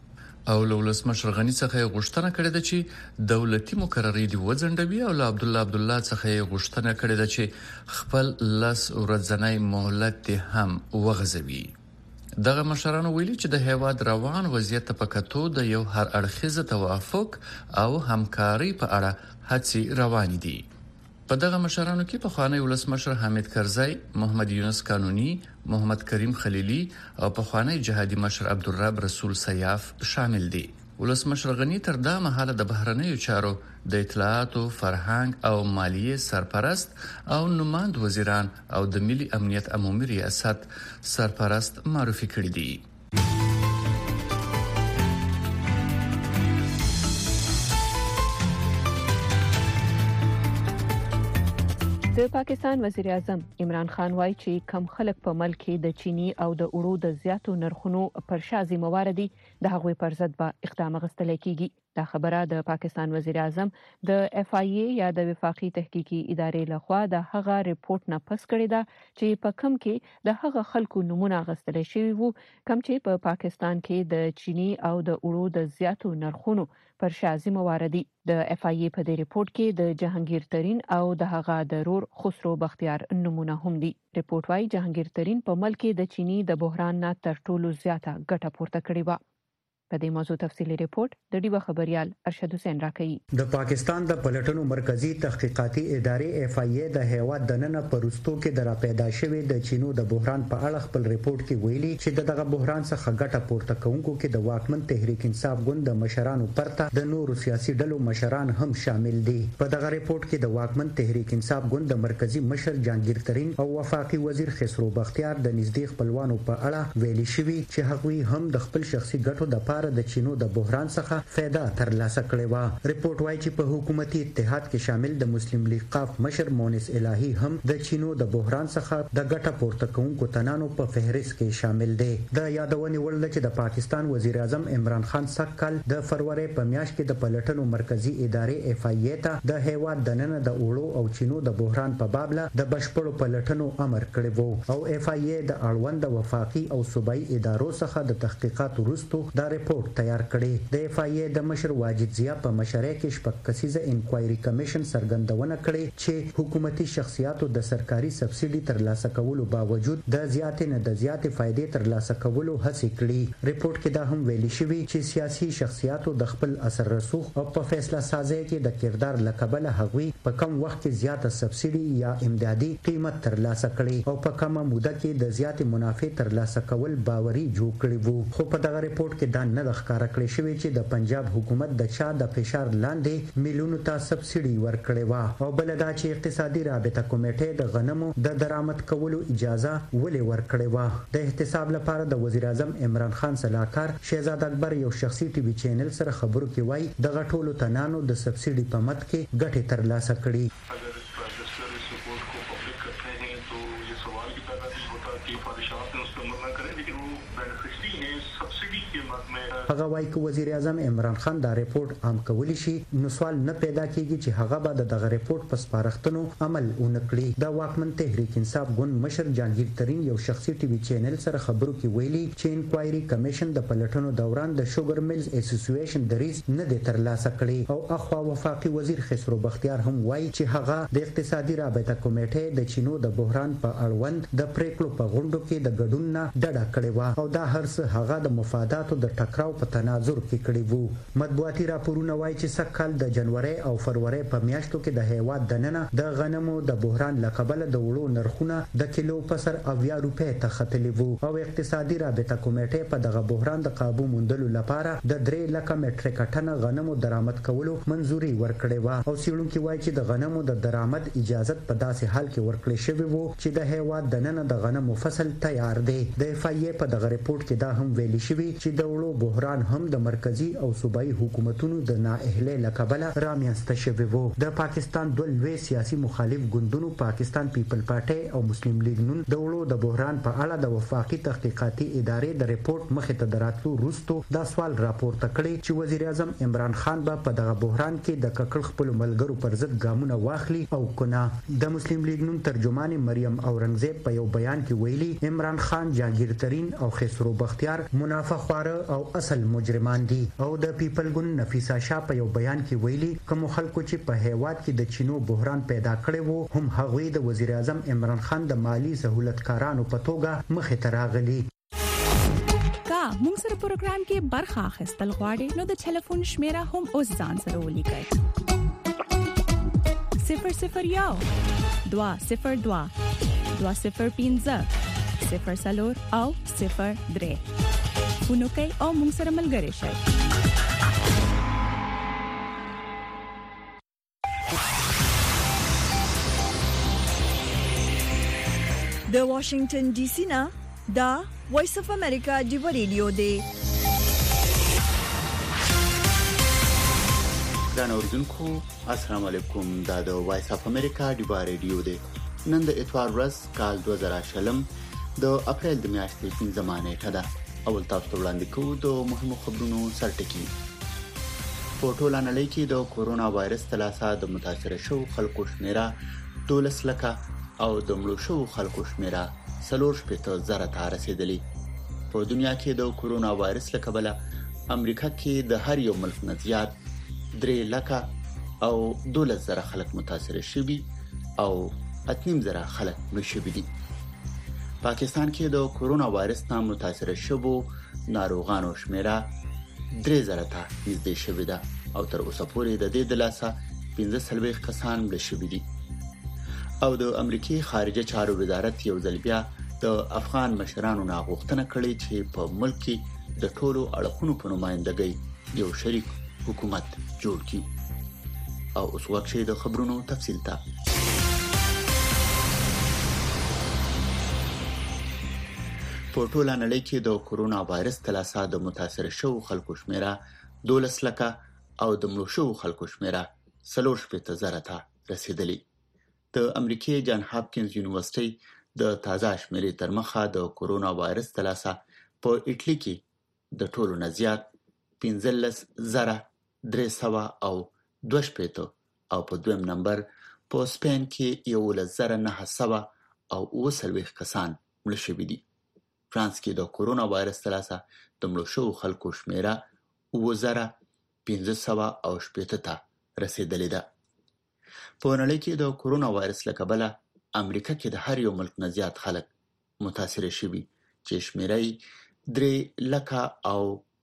او له ولسمشر غنی څخه غوښتنه کړې ده چې دولتي مقررې دی وځنډوي او له عبد الله څخه غوښتنه کړې ده چې خپل لاس ورځنی مهلت هم وغځوي. دغه مشرانو ویلي چې د هیواد روان وضعیت په کتو د یو هر اړخیزه توافق او همکاري په اړه هڅې روان دي. په دغه مشرانو کې پخوانی ولسمشر حامد کرزی، محمد یونس قانونی، محمد کریم خلیلی او پخوانی جهادي مشر عبدالرب رسول سیاف شامل دي. ولسمشر غنی تر دا مهاله د بهرنیو چارو د اطلاعاتو، فرهنګ او مالیې سرپرست او نماند وزیران او د ملي امنیت عمومي ریاست سرپرست معرفي کړي دي. د پاکستان وزیر اعظم عمران خان وایي چې کم خلک په ملک کې د چینی او د اوړو د زیاتو نرخونو پر شازي مواردي د هغوی پر ضد به اقدام غوښتل کیږي. دا خبره د پاکستان وزیر اعظم د FIA یا د وفاقي تحقیقي ادارې لخوا د هغه ریپورت نه پس کړی دا چې په کم کې د هغه خلکو نمونه غوښتل شوی وو کم چې په پاکستان کې د چینی او د اوړو د زیاتو نرخونو پر شازي مواردي. د FIA په دې ریپورت کې د جهانگیر ترین او د هغه د رور خسرو بختیار نمونه هم دي. ریپورت وايي جهانگیر ترین په ملک کې د چینی د بحران نه تر ټولو زیاته ګټه پورته کړې و. په دې موضوع تفصیلی ریپورت د ډیوه خبريال ارشد حسین راکړي. د پاکستان د پلټنو مرکزی تحقیقاتي ادارې FIA د هیواد دننه پرستو کې د را پیدا شوی د چینو د بحران په اړه خپل ریپورت کې ویلي چې دغه بحران څخه ګټه پورته کوونکو کې د واکمن تحریک انصاف ګوند د مشرانو پرته د نورو سیاسي ډلو مشران هم شامل دي. په دغه ریپورت کې د واکمن تحریک انصاف ګوند د مرکزی مشر جهانگیر ترین او وفاقي وزیر خسرو بختیار د نږدې خپلوانو په اړه ویلي شوی چې هغوی هم د خپل شخصي ګټو د د چینو د بحران څخه فائدہ ترلاسه کړې و. ریپورت وايي چې په حکومتي اتحاد کې شامل د مسلم لیگ قاف مشر مونس الهی هم د چینو د بحران څخه د ګټه پورته کوونکو تنانو په فهرست کې شامل دي. د یادونې وړ ده چې د پاکستان وزیر اعظم عمران خان سکهال د فروری په میاشت کې د پلټنو مرکزی ادارې FIA ته د هیواد دننه د اوړو او چینو د بحران په باب له د بشپړو پلټنو امر کړی وو او FIA د اړوند وفاقي او صوبایي ادارو څخه د تحقیقات وروسته دا ریپورت تیار کړی. د FIA د مشر واجد ضیا په مشرۍ کې شپږ کسیزه انکوایري کمیشن څرګندونه کړې چې حکومتي شخصیاتو د سرکاري سبسایډي ترلاسه کولو باوجود د زیاتې نه د زیاتې فائدې ترلاسه کولو هڅې کړې. ریپورت کې دا هم ویلي شوی چې سیاسي شخصیاتو د خپل اثر رسوخ او په فیصله سازي کې د کردار لکبله هغوی په کم وخت کې زیاته سبسایډي یا امدادي قیمت ترلاسه کړي او په کمه موده کې د زیاتې منافع ترلاسه کول باوري جوړ کړي وو. خو په دغه ریپورت کې دا نه ښکارا کړی شوی چې د پنجاب حکومت د چا د فشار لاندې میلیونو ته سبسایډي ورکړې و او بل دا چې اقتصادي رابطه کمیټه د غنمو د درآمد کولو اجازه ولې ورکړې و. د احتساب لپاره د وزیر اعظم عمران خان صلاحکار شهزاد اکبر یو شخصي ټي وي چینل سره خبرو کې وایي د غټولو تنانو د سبسایډي په مت کې ګټه ترلاسه کړي. هغه وايي چې وزیر اعظم عمران خان دا ریپورت عام کولی شي نو سوال نه پیدا کیږي چې هغه به دغه ریپورت په سپارښتنو عمل ونکړي. دا واکمن تحریک انصاف ګوند مشر جهانگیر ترین یو شخصي ټي وي چینل سره خبرو کې ویلي چې انکوایري کمیشن د پلټنو دوران د شوګر میلز اسوسییشن دریز نه د ترلاسه کړي او اخوا وفاقي وزیر خسرو بختیار هم وايي چې هغه د اقتصادي رابطه کمیټې د چینو د بحران په اړوند د پریکړو په غونډو کې د ګډون نه ډډه کړې و او دا هرڅه هغه د مفاداتو د ټکراو په تناظر کې کړی وو. مطبوعاتي راپورونه وایي چې سکهال د جنوري او فروری په میاشتو کې د هیواد دننه د غنمو د بحران لقبله د وړو نرخونه د کیلو په سر 80 روپۍ ته ختلي وو او اقتصادي رابطه کمیټه په دغه بحران د قابو موندلو لپاره د 3 لک مټریک ټن غنمو درآمد کولو منزوري ورکړې و او څېړونکي وایي چې د غنمو د درآمد اجازه په داسې حال کې ورکړې شوې وو چې د هیواد دننه د غنمو فصل تیار دی. د FIA په دغه ریپورت کې دا هم ویلي شوی چې د وړو بحران هم د مرکزی او صوبایي حکومتونو د نااهلۍ لکبله رامنځته شوی وو. د پاکستان دوه لوی سیاسي مخالف ګوندونو پاکستان پیپل پارټي او مسلم لیگ نون د وړو د بحران په اړه د وفاقي تحقیقاتي ادارې د ریپورت مخې ته دراتلو وروسته دا سوال راپورته کړی چې وزیر اعظم عمران خان به په دغه بحران کې د ککړ خپل ملګرو پر ضد ګامونه واخلي او کنه. د مسلم لیگ نون ترجمان مریم اورنګزیب په یو بیان کې ویلي عمران خان جهانگیر ترین او خسرو بختیار منافع خواره او اصل مجرمان دي او د پیپل ګوند نفیسا شاه په یو بیان کې ویلي کوم خلکو چې په هیواد کې د چینو بحران پیدا کړی وو هم هغوی د وزیر اعظم عمران خان د مالی سہولتکارانو په توګه مخې ته راغلي. کا موږ سره پروګرام کې برخه اخیستل غواړئ نو د ټلیفون شمیره هم اوس ځان سره ولیکئ 001 202 205 0 او 03 فونوکي او موږ سره ملګري شئ. د واشنگټن ډي سي نه دا وایس اف امریکا دی ریډیو دی. دا نوردونکو السلام علیکم. دا د وایس اف امریکا دی ریډیو دی. نن د اتوار ورځ کال 2020 د اپریل د میاشتې 15 نیټه ده. اول تاسو ته وړاندې کوو د مهمو خبرونو سرټکی. په ټوله نړۍ کې د کورونا وایرس تلاسه د متاثر شوو خلکو شمیره 12 لکه او د مړو شوو خلکو شمیره 4.0 ته رسیدلی. په دنیا کې د کورونا وایرس له کبله امریکا کې د هر یو ملک نه زیات 3 لکه او 12,000 خلک متاثر شوي او 8,000 خلک مړه شوي دي. پاکستان کې د کورونا وایرس نه متاثر شوو ناروغانو شمیره 3,000 ته نږدې شوې ده او تر اوسه پورې د دې د لاسه 15 کسان مړه شوي دي. او د امریکای خارجه چارو وزارت یو ځل بیا د افغان مشرانو نه غوښتنه کړې چې په ملک کې د ټولو اړخونو په نمائندګۍ یو شریک حکومت جوړ کړي. او اوس وخت د خبرونو تفصیل ته. په ټوله نړۍ کې د کورونا وایرس تلاسه د متاثر شوو خلکو شمیره 12 لکه او د مړو شوو خلکو شمیره 4.0 ته رسیدلی. د امریکای جان هاپکینز یونیورسيټي د تازه شمیرې تر مخه د کورونا وایرس تلاسه په ایټلی کې د ټولو نه زیات 15,300 او 2 او په دویم نمبر په سپین کې 11,900 او 20 کسان مړه شوي دي. فرانس کې د کورونا وایرس تلاسه د مړو شوو خلکو شمیره 1580 ته رسیدلې ده. په نړۍ کې د کورونا وایرس له کبله امریکا کې د هر یو ملک نه زیات خلک متاثر شوي چې شمیره 3 لکه او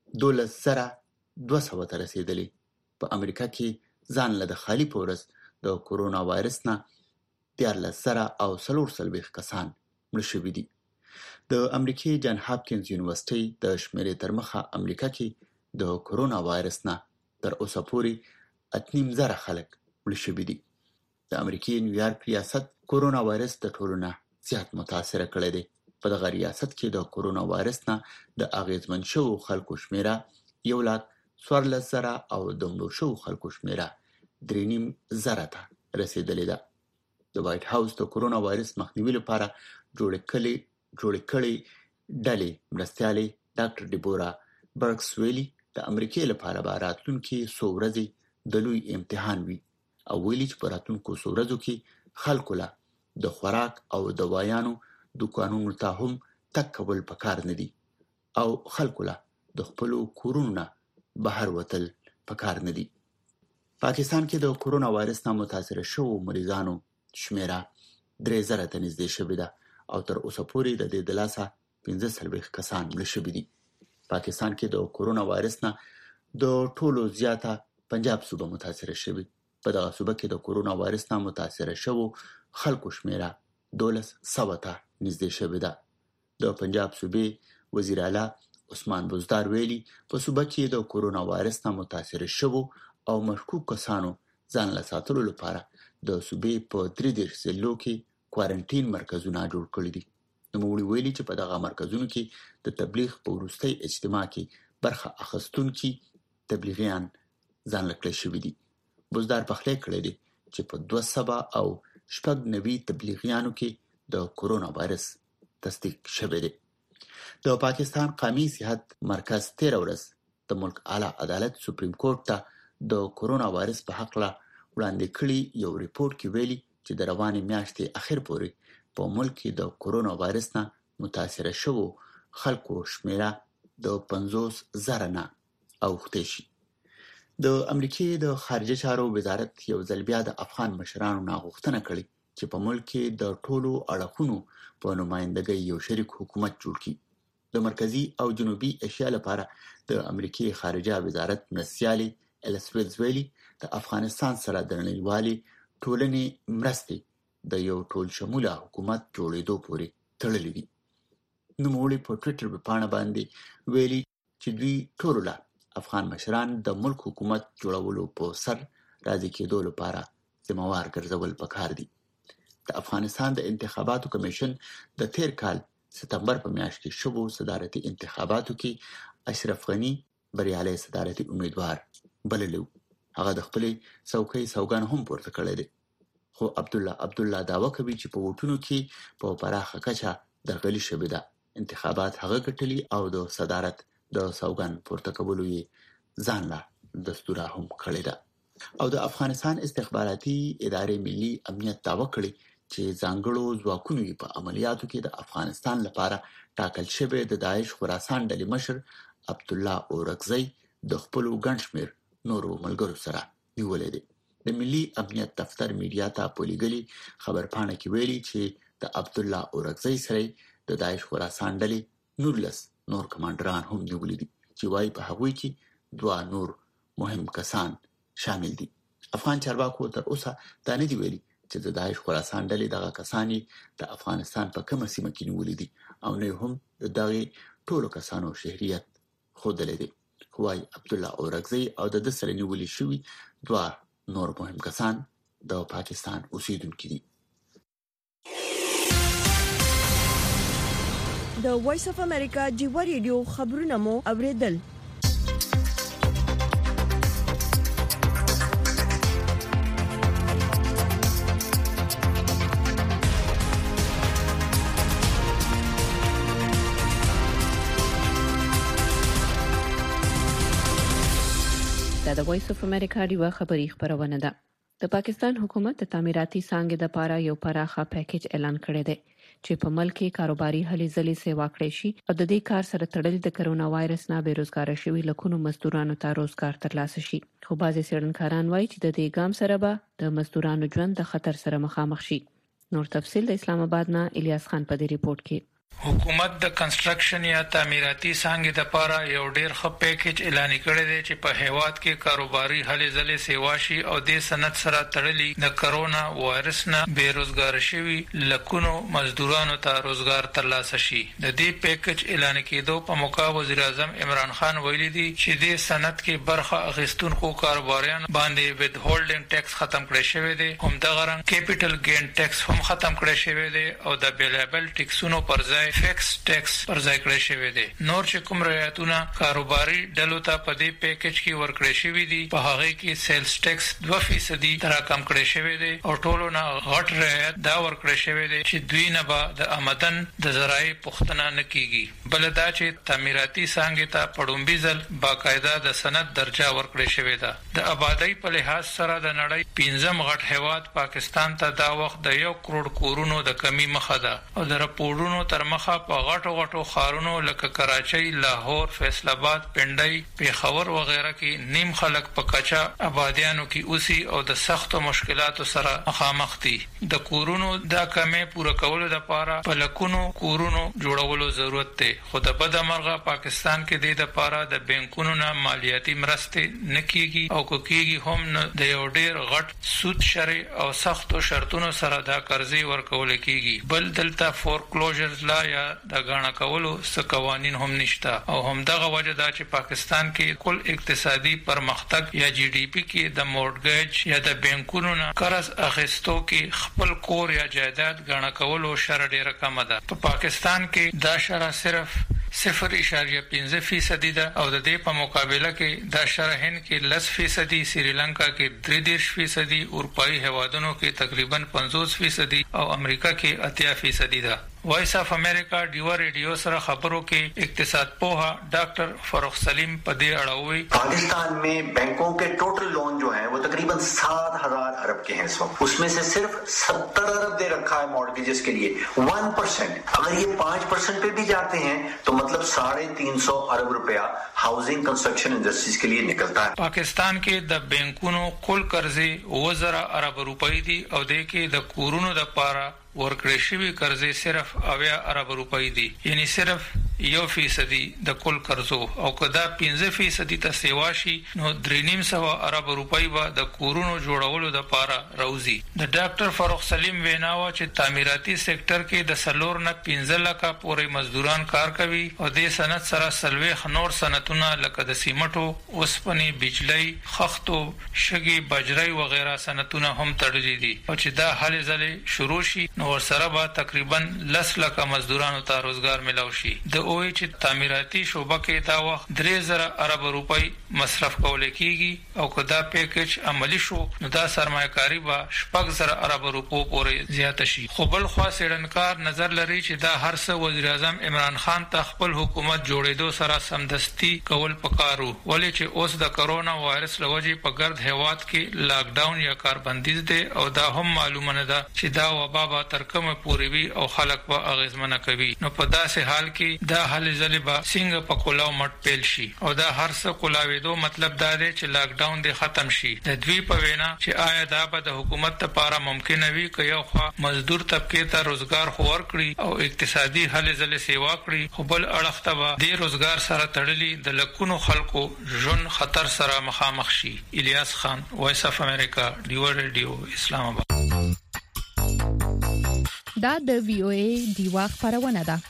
12,200 ته رسیدلې. په امریکا کې ځان له خالی پورس د کورونا وایرس نه 13,000 او 440 کسان مړه شوي دي. د امریکای جان هاپکینز یونیورسيټي د شمیرې تر مخه امریکا کې د کورونا وایرس نه تر اوسه پورې 8,000 خلک مړه شوي دي. د امریکای نیویارک ریاست کورونا وایرس د ټولو نه زیات متاثر کړی دی. په دغه ریاست کې د کورونا وایرس نه د اغیزمن شوو خلکو شمیره 1,14,000 او د مړو شوو خلکو شمیره 3,000 ته رسیدلې ده. د وایټ هاوس د کورونا وایرس مخنیوي لپاره جوړ کړي ډلې مرستيالي ډاکټر ډیبورا برکس ویلي د امریکای لپاره به راتلونکي 100 ورځې د لوی امتحان وي او ویلي چې په راتلونکو 100 ورځو کې خلکو له د خوراک او دوايانو دکانونو ته هم تک کول پکار نه دي او خلکو له د خپل کورونو نه بهر وتل پکار نه دي. پاکستان کې د کورونا وایرس نه متاثر شوو مریضانو شمیره 3,000 ته نږدې شوې ده او تر اوسه پورې د دې د لاسه 15 کسان مړه شوي دي. پاکستان کې د کورونا وایرس نه د ټولو زیاته پنجاب صوبه متاثر شوی. په دغه صوبه کې د کورونا وایرس نه متاثر شوو خلکو شمیره 1200 ته نږدې شوې ده. د پنجاب صوبې وزیر اعلی عثمان بزدار ویلي په صوبه کې د کورونا وایرس نه متاثر شوو او مشکوک کسانو ځان له ساتلو لپاره د صوبې په 3 ضلعو کې کوارنټین مرکزونه جوړ کړي دي. نوموړي ویلي چې په دغه مرکزونو کې د تبلیغ په وروستي اجتماع کې برخه اخیستونکي تبلیغیان ځان لکړي شوي دي. بزدار پخلی کړی دی چې په 290 تبلیغیانو کې د کورونا وایرس تصدیق شوی دی. د پاکستان قومي صحت مرکز 13 ورځ د ملک اعلی عدالت سپریم کورټ ته د کورونا وایرس په حق له وړاندې کړي یو ریپورت کې ویلي چې د روانې میاشتې اخر پورې په ملک کې د کورونا وایرس نه متاثر شوو خلکو شمیره د 50,000 نه اوښتې شي. د امریکای د خارجه چارو وزارت یو ځل بیا د افغان مشرانو نه غوښتنه کړې چې په ملک کې د ټولو اړخونو په نمائندګۍ یو شریک حکومت جوړ کړي. د مرکزی او جنوبي ایشیا لپاره د امریکای خارجه وزارت مرستيالي الیسابت ویلي د افغانستان سره د نړیوالي ټولنې مرستې د یو ټول شموله حکومت جوړېدو پورې تړلې دي. نوموړي په ټویټر باندې باندې ویلي چې دوی ټول له افغان مشران د ملک حکومت جوړولو په سر راضي کېدو لپاره ذمہوار ګرځول پکار دي. د افغانستان د انتخاباتو کمیشن د تیر کال ستمبر په میاشت کې شوبو صدارتي انتخاباتو کې اشرف غنی بریالي صدارتي امیدوار بللو. هغه د خپل څوکۍ سوګان هم پورته کړی دی. خو عبدالله داوا کوي چې په ووټونو کې په پراخه کچه درغلي شوې ده. انتخابات هغه ګټلي او د صدارت د سوګان پورته کولو یې ځان لا دستور هم کړی ده. او د افغانستان استخباراتي ادارې ملي امنیت داوا کړی چې ځانګړو ځواکونو په عملیاتو کې د افغانستان لپاره ټاکل شوی د داعش خراسان ډلې مشر عبدالله اورکزی د خپل ګڼ شمېر نورو ملګرو سره نیولې دي. د ملي امنیت دفتر میډیا ته په لګلي خبرپاڼه کې ویلي چې د عبدالله اورکزی سره د داعش خراسان ډلې 19 نور کمانډران هم نیولې دي چې وايي په هغوی کې 2 نور مهم کسان شامل دي. افغان چارواکو تر اوسه دا نه دی ویلي چې د داعش خراسان ډلې دغه کسانی د افغانستان په کومه سیمه کې نیولې دي او نه هم د دغه ټولو کسانو شهریت ښودلی دی. خو وايي عبدالله اورکزی او د سره نیولې شوي 2 نور مهم کسان د پاکستان اوسیدونکي دي. د وایس اف امریکا ډیوا ریډیو خبرونه مو اوریدل. د وایس اف امریکا ډیوا خبری خبرونه ده. د پاکستان حکومت د تعمیراتي څانګې لپاره یو پراخه پیکیج اعلان کړی دی چې په ملک کې کاروباري هلې ځلې سیوا کړی شي او د دې کار سره تړلې د کرونا وایرس نه بیروزګار شوي لکونو مزدورانو ته روزګار ترلاسه شي. خو بعضي څېړنکاران وایي چې د دې ګام سره به د مزدورانو ژوند د خطر سره مخامخ شي. نور تفصیل د اسلام آباد نه الیاس خان په دې ریپورت کې. حکومت د کنسټرکشن یا تعمیراتي څانګې لپاره یو ډیر ښه پیکیج اعلان کړی دی چې په هیواد کې کاروباري هلې ځلې سیوا شي او د صنعت سره تړلې د کرونا وایرس نه بیروزګار شوي لکونو مزدورانو ته روزګار ترلاسه شي. د دې پیکیج اعلان کېدو په موقع وزیر اعظم عمران خان ویلي دی چې د صنعت کې برخه اخیستونکو کاروباریان باندې وید هولډینګ ټیکس ختم کړی شوی دی. همدغه رنګ کیپټل ګین ټیکس هم ختم کړی شوی دی او د بیلیبل ټیکسونو پر ځای فکس ټیکس پر ځای کړی شوی دی. نور چې کوم رعایتونه کاروباري ډلو ته په دې پیکیج کې ورکړی شوی دي په هغه کې سیلز ټیکس 2% تراکم کړی شوی دی او ټولو نه غټ رعایت دا ورکړی شوی دی چې دوی نه به د آمدن د ذرایع پوښتنه نه کیږي. بل دا چې تعمیراتي څانګې ته پړومبي ځل باقاعده د صنعت درجه ورکړی شوی ده. د آبادی په لحاظ سره د نړۍ 5م غټ هیواد پاکستان ته دا وخت د 1 کروڑ کورونو د کمی مخه ده او د راپورونو تر مخه په غټو ښارونو لکه کراچۍ، لاهور، فیصل آباد، پنډۍ، پیښور وغیرہ کې نیم خلک په کچا آبادیانو کې اوسي او د سختو مشکلاتو سره مخامخ دي. د کورونو دا کمی پوره کولو لپاره په لکونو کورونو جوړولو ضرورت دی. خو د بد مرغه پاکستان کې د لپاره د بانکونو نه مالیاتي مرستې نه کیږي او کوکیږي هم نه د یو ډیر غټ سود شرع او سختو شرطونو سره دا قرضې ورکول کیږي. بل دلته فورکلوزر لا یا د غاڼه کولو څه قوانین هم نشته او هم دغه وجه دا چې پاکستان کې کل اقتصادي پرمختګ یا جی ډی پی کې د مورګیج یا د بانکونو نه قرض اخیستو کې خپل کور یا جایداد غاڼه کولو شرط ډیره کم ده. په پاکستان کې دا شرط صرف 0.5% ده او د دې په مقابله کې دا شرط هند کې 10%، سریلانکا کې 33%، اروپאי هوادونو کې تقریبا 50% او امریکا کې 80% ده. وائس ऑफ امریکا ډیوا ریډیو سره خبرو کې اقتصاد پوها ڈاکٹر فاروق سلیم پدې اړوي. पाकिस्तान में बैंकों के टोटल लोन जो है वो तकरीबन 7,000 अरब के हैं इस वक्त. उसमें से सिर्फ 70 अरब दे रखा है मॉर्गेजेस के लिए 1%. अगर ये 5% पे भी जाते हैं तो मतलब 350 अरब रुपया हाउसिंग कंस्ट्रक्शन इंडस्ट्रीज के लिए निकलता है. पाकिस्तान के د بانکونو کل قرضې 1000 ارب روپۍ دي او د کې د کورونو د پاره ورکړې شوی قرضې صرف 80 ارب روپۍ دي. یعنی صرف 1% د کل قرضو او کدا 15% ته سیوا شي نو 3.5 ارب روپۍ به د کورونو جوړولو د پاره راوځي. د ډاکټر فاروق سلیم ویناوه چې تعمیراتي سېکټر کې د سلور نه 15 لک پورې مزدوران کار کوي او د صنعت سره سلويخ نور صنعتونه لکه د سیمټو، اوسپنې، بجلی، خښتو، شګي، بجری وغیرہ صنعتونه هم تړلي دي او چې دا حل ځلې شروع شي نو ورسره به تقریبا 10 لک مزدورانو ته روزګار ملو شي. د اوې چې تعمیراتي شوبه کې دا وخت 3000 ارب روپۍ مصرف کول کېږي او کدا پیکج عملی شو نو دا سرمایه‌کاري به 4000 ارب روپو پورې زیات شي. خو بل خوا سړنکار نظر لري چې دا هر څه وزیر اعظم عمران خان ته خپل حکومت جوړېدو سره سمدستي کول پکارو ولې چې اوس د کرونا وایرس لوجې په ګرد هیواد کې لاک ډاون یا کاربندیز دی او دا هم معلومه نه ده چې دا وبا به تر کومه پورې وي او خلک به اغیزمنه کوي. نو په داسې حال کې دا حل ځلې به څنګه په کولاو مټ پیل شي او دا هر څه کولاوېدو مطلب دا دی چې لاک ډاون دی ختم شي. د دوی په وینا چې آیا دا به د حکومت لپاره ممکن وي که یو خوا مزدور طبقه ته روزګار خور کړي او اقتصادي حل ځلې سیوا کړي خو بل اړخ ته به د روزګار سره تړلي د لکونو خلکو ژوند خطر سره مخامخ شي. الیاس خان، وایس اف امریکا، ډیو ریډیو، اسلام آباد. دا د وی او ای دیوا خبرونه ده.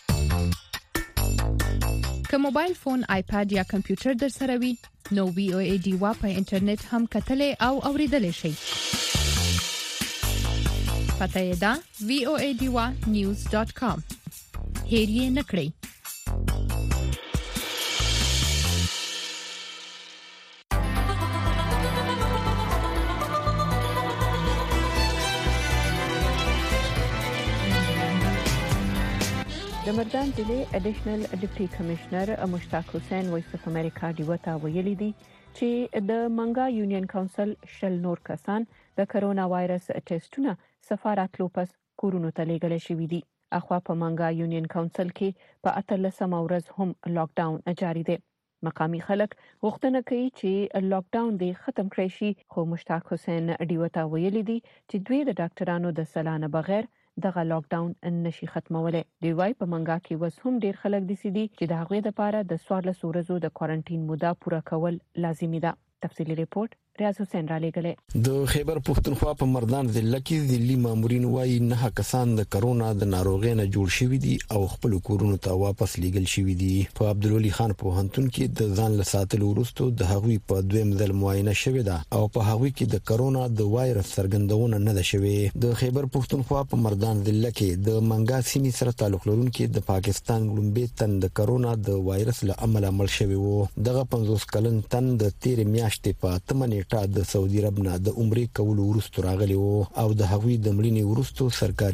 که موبایل فون، آیپاد یا کمپیوټر در سره وي نو وی او ای دیوا په انټرنیټ هم کتلې او اوریدلې شي. پته یې ده voadiwa.news.com. هیر یې نکړئ. د مردان ضلع اډیشنل ډیپټي کمشنر مشتاق حسین وایس اف امریکا دیوتا ویلي دي چې د منګا یونین کونسل شل نور کسان د کرونا وایرس ټیسټونه سفارت لوپس کورونو ته لیږل شوی دي. اخوا په منګا یونین کونسل کې په 13 ورځ هم لاک ډاون جاری دی. مقامی خلک غوښتنه کوي چې لاک ډاون دی ختم کړي شي خو مشتاق حسین دیوتا ویلي دي چې دوی د ډاکټرانو د سلا نه بغیر دغه لاک ډاون نشي ختمولای. دی وايي په منګا کې وس هم ډیر خلک دي چې د هغوی لپاره د 14 ورځو د کوارنټین موده پوره کول لازمي ده. تفصیلی ریپورت ریاض حسین را لګلې. د خیبر پښتونخوا په مردان ضلع کې ذلی مامورین وايي 9 کسان د کرونا د ناروغۍ نه جوړ شوي دي او خپل کورونو ته واپس لیږل شوي دي. په عبدالولي خان پوهنتون کې د ځان له ساتلو وروسته د هغوی په دویم ځل معاینه شوې ده او په هغوی کې د کرونا د وایرس څرګندونه نه ده شوې. د خیبر پښتونخوا په مردان ضلع کې د منګا سیمې سره تعلق لرونکي د پاکستان لومبي تن د کرونا د وایرس له امله مړ شوی وو. دغه 50 کلن تن د 13 میاشتې په 8 د سعودي عرب نه د عمرې کولو وروسته راغلی وو او د هغوی د مړینې وروسته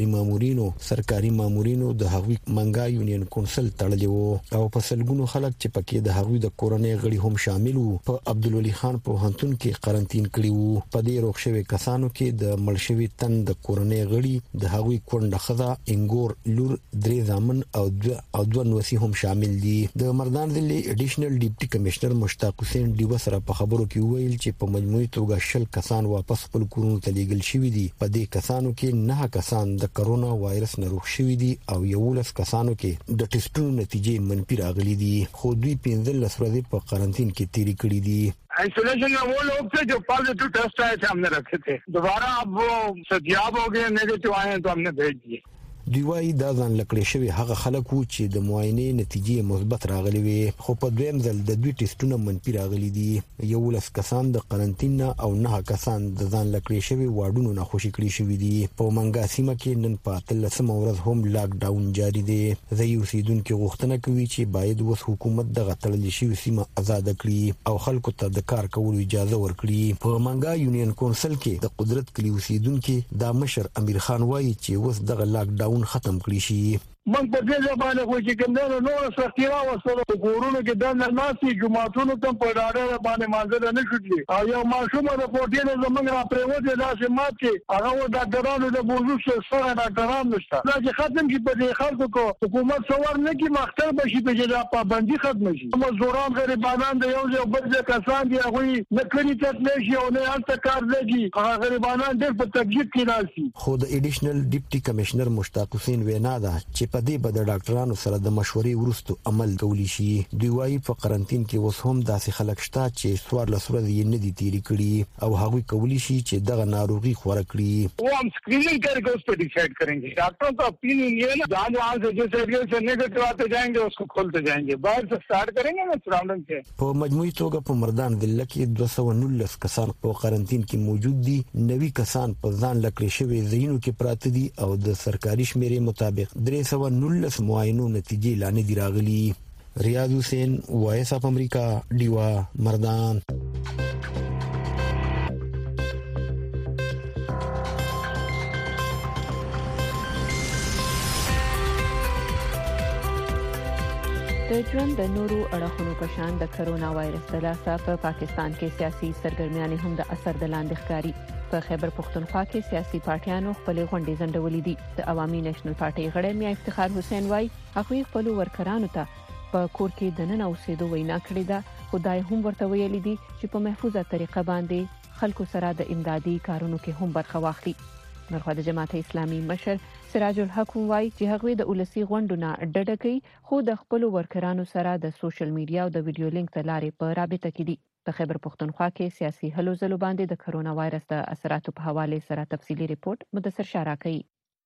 سرکاري مامورینو د هغوی منګا یونین کونسل تړلی وو او په سلګونو خلک چې پکې د هغوی د کورنۍ غړي هم شامل وو په عبدالولي خان پوهنتون کې قرنټین کړي وو. په دې روغ شوی کسانو کې د مړ شوی تن د کورنۍ غړي د هغوی کونډه خزه انګور لور 3 زامن او 2 نوسی هم شامل دي. د مردان ضلع اډیشنل ډیپټي کمشنر مشتاق حسین دیو سره په خبرو کې ویل چې په مجموعي توګه 10 کسان واپس خپل کورونو ته لیږل شوي دي. په دې کسانو کې 9 کسان د کرونا وایرس نه روغ شوي دي او 11 کسانو کې د ټیسټونو نتیجې منفي راغلي دي خو دوی 15 ورځې په قرنټین کې تیری کړې دي. आइसोलेशन में वो लोग थे जो पॉजिटिव टेस्ट आए थे हमने रखे थे, दोबारा अब वो सत्याब हो गए, नेगेटिव आए हैं तो हमने भेज दिए. دوی وايي دا ځان لکړې شوی هغه خلک وو چې د معاینې نتیجې مثبت راغلي وي خو په دویم ځل د دوی ټیسټونه منفي راغلي دي. 11 کسان د قرنټین او 9 کسان د ځان لکړې شوی واډونو نه خوشي کړی شوی دي. په منګا سیمه کې نن په 13 ورځ هم لاک ډاون جاری دی. ځای اوسیدونکو غوښتنه کوي چې باید اوس حکومت دغه تړلې شوی سیمه آزاد کړي او خلکو ته د کار کولو اجازه ورکړي. په منګا یونین کونسل کې د قدرت کلی اوسیدونکو د مشر امیر خان وايي چې اوس دغه لاک ډاون ختم کړی شي. من په دې ځبانه خو چې کومه نو سختیرا وسره ګورونو کې د ناسي جمعهتونو ته په ډاډه باندې مانځل نه شوټلی او یو ماشوم د پورټینو زمونږ را پریوته داسې مات چې هغه ډاکټرانو د بوزو سره ډاکټرانو نشته دا چې ختم کی په دې خلکو کو حکومت څور نه کی مختل بشي په جلا پابندي ختم شي. مزدوران غریبانان د یو ځای بل کسان دی هغه نه کړی ته نشي او نه انت کار لګي هغه غریبانان ډېر په تکلیف کې راشي. خو د اډیشنل ډیپټي کمشنر مشتاق حسین وینا ده چې په دې به د ډاکټرانو سره د مشورې وروسته عمل کولی شي. دوی وايي په قرنټین کې اوس هم داسې خلک شته چې 14 ورځې یې نه دي تیرې کړي او هغوی کولی شي چې دغه ناروغي خوره کړي. वो हम स्क्रीनिंग करके उस पर डिसाइड करेंगे. डॉक्टरों का ओपिनियन ये है ना, जहाँ से जिस एरिया से नेगेटिव आते जाएंगे उसको खोलते जाएंगे. बाहर से स्टार्ट करेंगे ना सराउंडिंग से. په مجموعي توګه په مردان ضلع کې 219 کسان په قرنټین کې موجود دي. 90 کسان په ځان لکړې شوی ځایونو کې پراته دي او د سرکاري شمیرې مطابق 319 معاینو نتیجې لا نه دي راغلي. ریاض حسین، وایس اف امریکا، ډیوا، مردان. د ژوند د نورو اړخونو په شان د کرونا وایرس د لاسه په پاکستان کې سیاسي سرګرمیانې هم د اثر د لاندې ښکاري. په خیبر پختونخوا کې سیاسي پارټیانو خپل غونډې ځنډولې دي. د عوامي نېشنل پارټي غړی میا افتخار حسین وايي هغوی خپل ورکرانو ته په کور کې د نن اوسېدو وینا کړې ده، خدای هم ورته ویلي دي چې په محفوظه طریقه باندې خلکو سره د امدادي کارونو کې هم برخه واخلي. نورخوا د جماعت اسلامي مشر سراج الحق وايي چې هغوی د اولسي غونډو نه ډډه کوي، خو د خپل ورکرانو سره د سوشل میډیا او د ویډیو لینک ته لارې په رابطه کې دي. په خیبر پختونخوا کې سیاسي هلو ځلو باندې د کرونا وایرس د اثراتو په حواله سره تفصیلی ریپورت مدثر شارع کوي.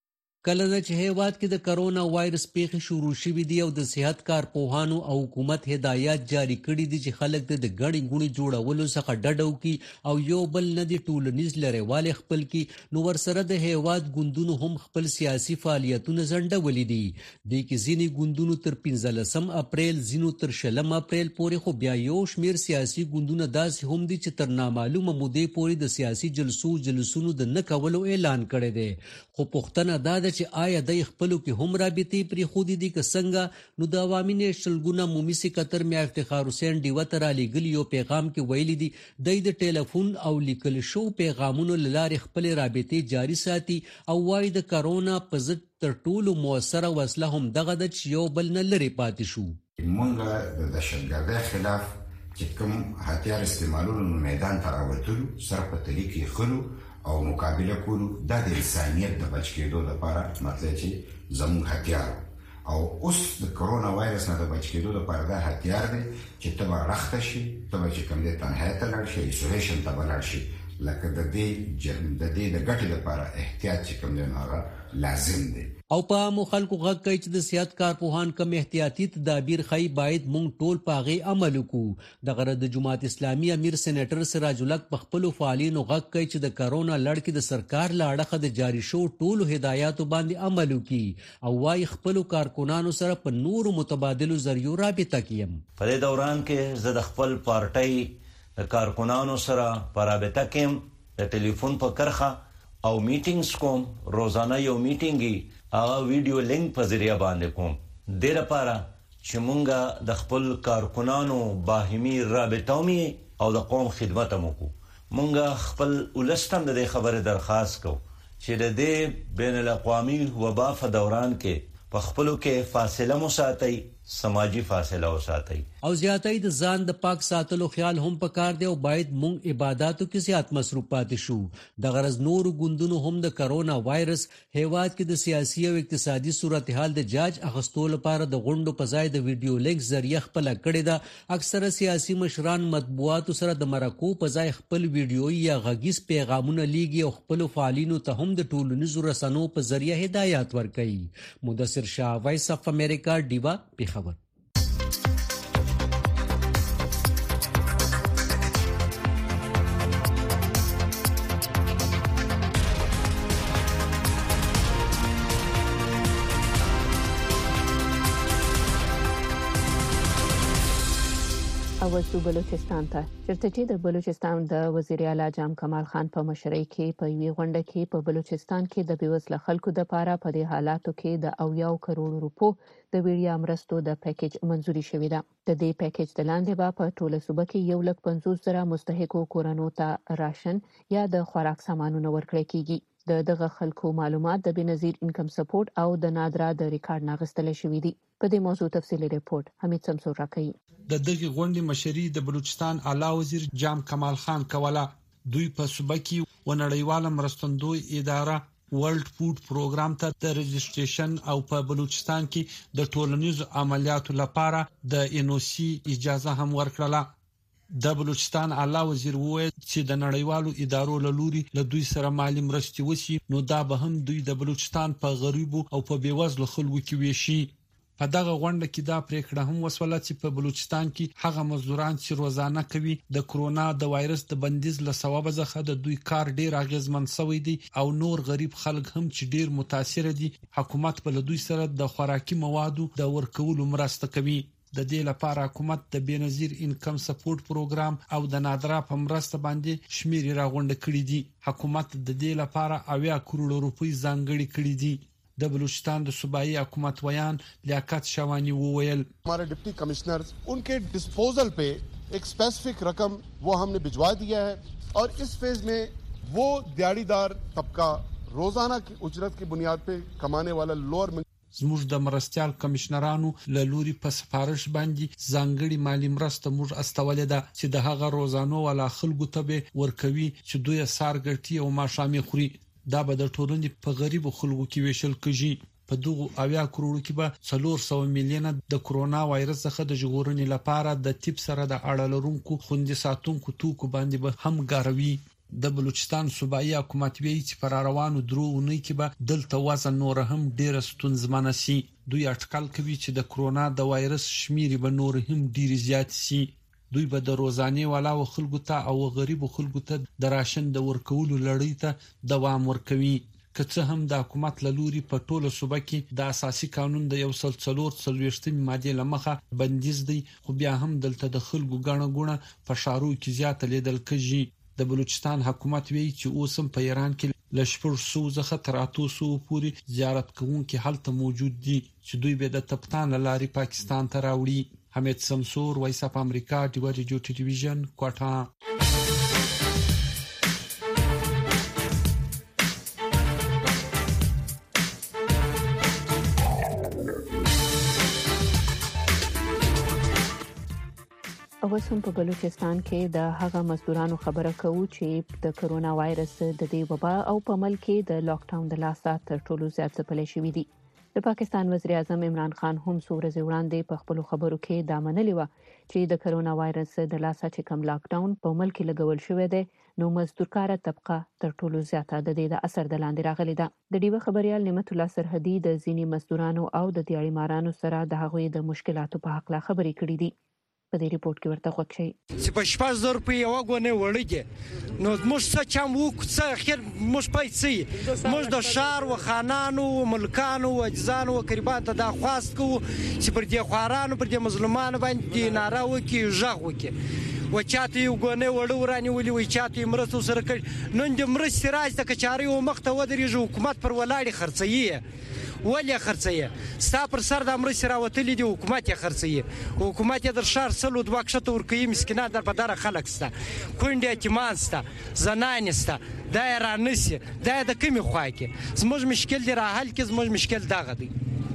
کله چې هیواد کې د کرونا وایرس پیښې شروع شوې دي او د صحت کارپوهانو او حکومت هدایت جاری کړي دي چې خلک د غړي غونډې جوړولو څخه ډډه وکړي او یو بل نه د ټولنیز لرهواله خپل کې، نو ورسره د هیواد ګوندونو هم خپل سیاسي فعالیتونه ځنډولې دي. د کې ځینې ګوندونو تر 15 اپریل، ځینو تر 16 اپریل پورې، خو بیا یو شمیر سیاسي ګوندونه داسې هم دي چې تر نامعلومه مودې پورې د سیاسي جلسونو د نه کولو اعلان کړی دی. خو پښتنه دا چې آیا د خپلو کې هم رابطې پرې خودي دي که څنګه، نو د عوامي نېشنل ګوند عمومي سکرټر میا افتخار حسین ډیوه ته رالیږلي یو پیغام کې ویلي دي د ټلیفون او لیکل شو پیغامونو له لارې خپل رابطې جاري ساتي او وايي د کرونا په ضد تر ټولو موثره وسله هم دغه د یو بل نه لري پاتې شو. مونږ د دهشتګردۍ خلاف چې کوم هتیار استعمالولو میدان ته راوتلو، سره په طریقې خلو او مقابله کولو، دا د انسانیت د بچ کېدو لپاره مطلب چې زموږ هتیار او اوس د کرونا وایرس نه د بچ کېدو لپاره دا هتیار دی چې ته به رخته شي، ته به چې کوم دی تنهایي ته لاړ شي، ایسولیشن ته به لاړ شي. لکه د دې د ګټې لپاره احتیاط چې کوم دی هغه لازم دی. او په عامو خلکو غږ کوي چې د صحت کارپوهان کم احتیاطي تدابیر خي باید مونږ ټول پاغي عمل وکړو. د غره د جماعت اسلامي امیر سېنیټر سراج الحق په خپل فعالینو غږ کوي چې د کرونا لړ کې د سرکار لاړه د جاری شو ټولو هدایاتو باندې عمل وکړي او وايي خپل کارکونانو سره په نورو متبادلو ذریعو رابطه کیم. په دې دوران کې زه د خپل پارټي کارکونانو سره په رابطه کیم، د ټلیفون په کرخه او میټینګز کوم. روزانه یو میټینګي هغه ویډیو لینک په ذریعہ باندې کوم، د لپاره چې مونږه د خپل کارکونانو باهمي رابطه مې او د قوم خدمت مو کو. مونږه خپل ولستم د خبره درخواست کو چې د دې بین الاقوامي وبا په دوران کې په خپلو کې فاصله مو ساتي، سماجی فاصله وساتي او زیاتې د ځان د پاک ساتلو خیال هم پکار دی او باید مونږ عبادتو کې زیات مصروف پاتې شو. د غرض نور ګوندونو هم د کرونا وایرس هیواد کې د سیاسي او اقتصادي صورتحال د جاج اغستو لپاره د غونډو په ځای د ویډیو لینک ذریعہ خپل کړی دا. اکثره سیاسي مشران مطبوعاتو سره د مرکو په ځای خپل ویډیو یا غږیز پیغامونه لیږي او خپل فعالینو ته هم د ټولنیزو رسنیو په ذریعہ هدایت ورکوي. مدثر شاه، وایس اف امریکا، ډیوا، پیښور. اوس بلوچستان ته چرته چې د بلوچستان د وزیر اعلی جام کمال خان په مشرۍ کې په یوې غونډه کې په بلوچستان کې د بیوزله خلکو د لپاره په دې حالاتو کې د 80 کروڑ روپو د ویړیا مرستو د پیکیج منزوري شوې ده. د دې پیکیج د لاندې به په ټوله صوبه کې 150,000 مستحقو کورونو ته راشن یا د خوراک سامانونه ورکړل کیږي. دغه خلکو معلومات د بنظیر انکم سپورټ او د نادرا د ریکارډ ناغستل شوې دي. په دې موضوع تفصیلی ریپورت حمید سمسور راکړي. د دغه غونډې مشري د بلوچستان اعلی وزیر جام کمال خان کوله. دوی په صوبه کې ونړیواله مرستندوی اداره ورلد فود پروګرام ته د رجسټریشن او په بلوچستان کې د ټولنیزو عملیاتو لپاره د NOC اجازه هم ورکړه. د بلوچستان اعلی وزیر وویل چې د نړیوالو ادارو له لوري له دوی سره مالي مرستې وشي نو دا به هم دوی د بلوچستان په غریبو او په بیوزلو خلکو کې ویشي. په دغه غونډه کې دا پریکړه هم وسوله چې په بلوچستان کې هغه مزدوران چې روزانه کوي د کرونا د وایرس د بندیز له سبب څخه د دوی کار ډیر اغیزمن شوی دی او نور غریب خلک هم چې ډیر متاثر دي حکومت په دوی سره د خوراکي موادو د ورکولو مرسته کوي. د دې لپاره حکومت د بنظیر انکم سپورټ پروګرام او د نادرا په مرسته باندې شمیرې راغونډه کړې دي. حکومت د دې لپاره 80 کروڑ روپۍ ځانګړي کړې دي. د بلوچستان د صوبایي حکومت ویان لیاقت شوانی وویل हमारे डिप्टी कमिश्नर्स उनके डिस्पोजल पे एक स्पेसिफिक रकम वो हमने भिजवा दिया है और इस फेज में वो दिहाड़ीदार तबका रोजाना की उजरत की बुनियाद पे कमाने वाला lower زموږ د مرستيال کمشنرانو له لوري په سفارش باندې ځانګړي مالی مرسته موږ استولې ده چې د هغه روزانو ولا خلکو ته ورکوي چې دوی سارګټي او ماشامي خوري. دا به د ټولنې په غریبو خلکو کې ویشل کېږي. په دغه 80 کروڑ کې به 400 میلیون د کرونا وایرس څخه د ژغورنې لپاره د طب سره د اړه لرونکو خوندي ساتونکو توکو باندې به هم ګاروي. د بلوچستان صوبایي حکومت ویلي چې پر روانو درونی کې به دلته وزن نور هم ډیر ستونزمن شي. دوی اټکل کوي چې د کرونا د وایرس شمیرې به نور هم ډیر زیات شي. دوی به د روزانه والا او خلکو ته او غریب خلکو ته د راشن د ورکولو لړۍ ته دوام ورکوي. که څه هم د حکومت له لوري په ټوله صوبه کې د اساسي قانون د 144 ماده لمخه بندیز دی خو بیا هم دلته د خلکو غاڼه غونه په شارو کې زیات لیدل کېږي. د بلوچستان حکومت ویلي چې اوسم په ایران کې لشپور سوزه تر 800 پورې زیارت کوونکي هلته موجود دي چې دوی به د تپتان لاري پاکستان ته راوړي. حمید سمسور وایس اپ امریکا دی ریډیو ټلویزیون کوټا. اوسم په بلوچستان کې د هغه مزدورانو خبره کوو چې د کرونا وایرس د دې وبا او په ملک کې د لاک ډاون د لاسه تر ټولو زیات ځپلې شوې دي. د پاکستان وزیر اعظم عمران خان هم څو ورځې وړاندې په خپل خبرو کې دا منلې و چې د کرونا وایرس د لاسه چې کم لاک ډاون په ملک کې لګول شوی دی نو مزدورکاره طبقه تر ټولو زیاته د دې د اثر د لاندې راغلي ده. د ډیوه خبريال نعمت الله سرحدي د ځینې مزدورانو او د دیاړي مارانو سره د هغوی د مشکلاتو په حق لا خبرې کړې دي. په دې ریپورت کې ورته خوښ شي چې په 10000 روپۍ یو غونه وړيږي نو موږ څه چم وکړو اخر موږ پیسې موږ د شهر و خانانو و ملکانو و اجزانو و قربان ته دا خواست کو چې پر دې خوارانو پر دې مظلومانو باندې ناره وکي ژغ وکي و چاته یو غونه وړو ورانی ولي وي چاته مرستو سره کړ نن د مرستې راځي ته کچاري او مخته ودرېږي حکومت پر ولاړی خرڅي ولې خرڅي ستا پر سر د امر سره وتلې دی حکومت یې خرڅي حکومت یې در شهر سلو د واکښته ورکوي مسکینان در په دره خلک ستا کونډې یتیمان ستا زنانې ستا دا یې رانسي دا یې د کومې خوا کې زموږ مشکل دی راحل کې زموږ مشکل دغه دی.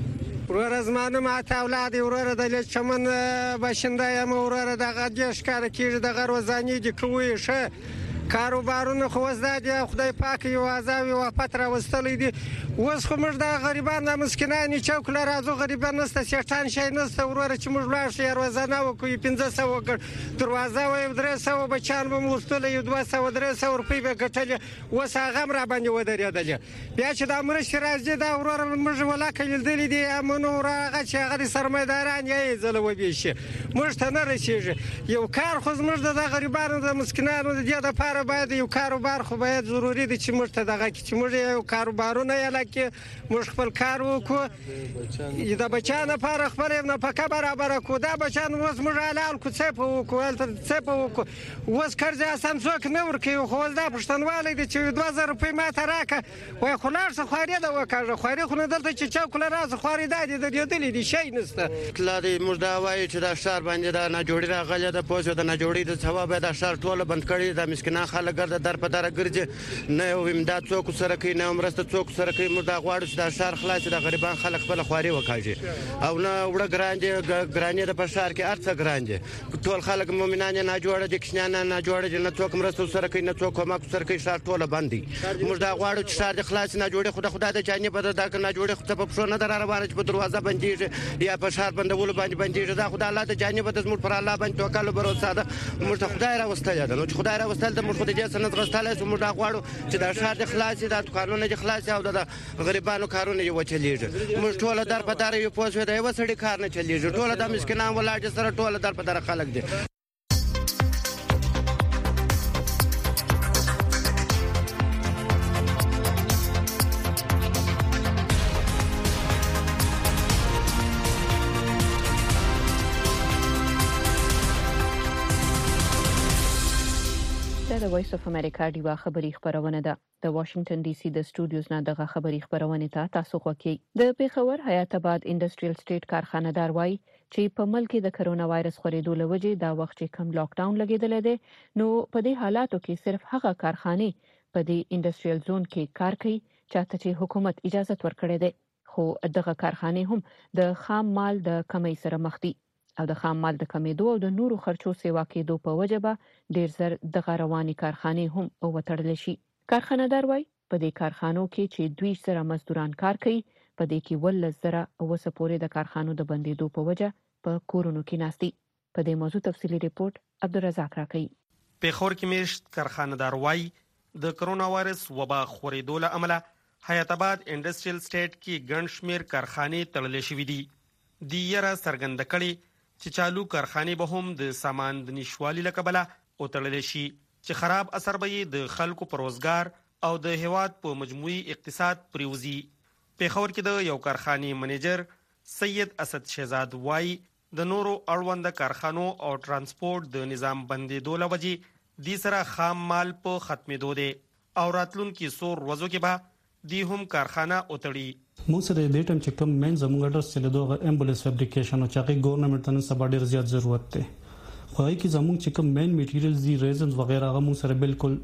وروره زما نوم عطا اولاد وروره د چمن باشنده یم وروره دغه دې ښکاره کېږي دغه روزانې دي کوي ښه کاروبارونه خو وزدا دي خدای پاک یو عذاب یو افت راوستلی دي اوس خو موږ د غریبان د مسکینان چوک لري ازو غریبان نسته سیټان شي نسته وروره چې موږ لاړ شي روزانه وکوي 1500 وکړ دروازه و 300 بچان به مستل یو 200 300 روپۍ به ګټل اوس هغه را باندې ودرېدل بیا چې د امر شرازي دا وروره موږ ولا کېدل دي امنو راغه چې هغه سرمایداران یې زلوي به شي موږ ته نه رسیږي یو کار خو موږ د غریبانو د مسکینانو د دې د باید یو کاروبار خو باید ضروری دی چې موږ ته دغه چې موږ یو کاروبارونه یې لکه موږ خپل کار وکړو د بچانو لپاره خپل نه پکه برابر کو دا بچان اوس موږ حلال کو څه په وکړو څه په وکړو اوس قرض اسان څوک نه ورکوي خو دا پښتنوالي دی چې 2000 روپۍ ماته راکړه وای خلاص خواري دا وکړه خواري خو نه دلته چې چوک لراز خواري دادي د دې دلی دی شي نسته کله دې موږ دا وایي چې دا شهر باندې دا نه جوړی راغلی د پوسو د نه جوړی د ثواب د شهر ټوله بند کړی د مسکینان نه خلک ګرځي در په در ګرځي نه یو امداد څوک سره کوي نه مرسته څوک سره کوي. موږ دا غواړو چې دا شهر خلاص د غریبان خلک خپل خواري وکړي او نه وړه ګرانې د په شهر کې ارڅ ګرانې ټول خلک مؤمنان نه جوړه دي کښنان نه جوړه دي نه څوک مرسته سره کوي نه څوک کومک سره کوي. شهر ټول باندې موږ دا غواړو چې شهر د خلاص نه جوړه خدای د جانې په دا نه جوړه خو په پښو نه در روانه چې په دروازه بنديږي یا په شهر بندول باندې بنديږي. دا خدای الله د جانې په زموږ پر الله باندې توکل او باور ساده موږ ته خدای راوستل دا نو چې خدای راوستل د موږ خدای جسنت غستل چې موږ دا غواړو چې دا شهر د خلاص د قانون د خلاص او د غریبانو کارونه یو چلیږي. موږ ټول در په در یو پوسو د یو سړي کار نه چلیږي. ټول د مسکینان ولاړ سره ټول در په در خلک دي. د وایس اف امریکا دیوا خبری خبرونه ده. د واشنگټن ډي سي د سټوډیوز نه دغه خبری خبرونه ته تاسو خوکي. د پیښور حیات آباد انډستریل سټیټ کارخانه‌دار وایي چې په ملک کې د کرونا وایرس خورېدو لوجې دا وخت چې کم لاک ډاون لګیدل دي نو په دې حالاتو کې صرف هغه کارخانه په دې انډستریل زون کې کار کوي چاته چې حکومت اجازه ورکړي ده. خو دغه کارخانه هم د خام مال د کمی سره مخ دي او د خام مال د کمیدو او د نورو خرچو سیوا کېدو په وجه به ډیر زر د غرواني کارخانه هم وتړل شي. کارخانه‌دار وایي په دې کارخانو کې چې 200 مزدوران کار کوي په دې کې ول زره او سپورې د کارخانو د بندیدو په وجه په کورونو کې ناشتي. په دې موضوع تفصیلی ریپورت عبدالرزاق راکړي. پیښور کې میشت کارخانه‌دار وایي د کرونا وایرس وبا خورېدو له امله حیات آباد انډستریل سټیټ کې ګڼ شمېر کارخانې تړلې شوې دي. د یره څرګنده کړي چې چالو کارخانې به هم د سامان د نشوالي له کبله او تړل شي چې خراب اثر به د خلکو پر روزګار او د هیواد په مجموعي اقتصاد پریوزي. پیښور کې د یو کارخانې منیجر سید اسد شهزاد وایي د نورو اړوند کارخانو او ترانسپورت د نظام بندیدو لوجې د سره خام مال په ختمېدو دي او راتلونکي سور ورځو کې به دی هم کارخانه اوتړي. موږ سره د ټیم چې کوم مین زموږ اډرس چې له امبولانس فیبریکیشن او چاقي ګورنمنت ته سبا ډیر زیات ضرورت دی. خو هغه کې زموږ چې کوم مین میټیریلز دي ریزنز وغیرہ هغه موږ سره بالکل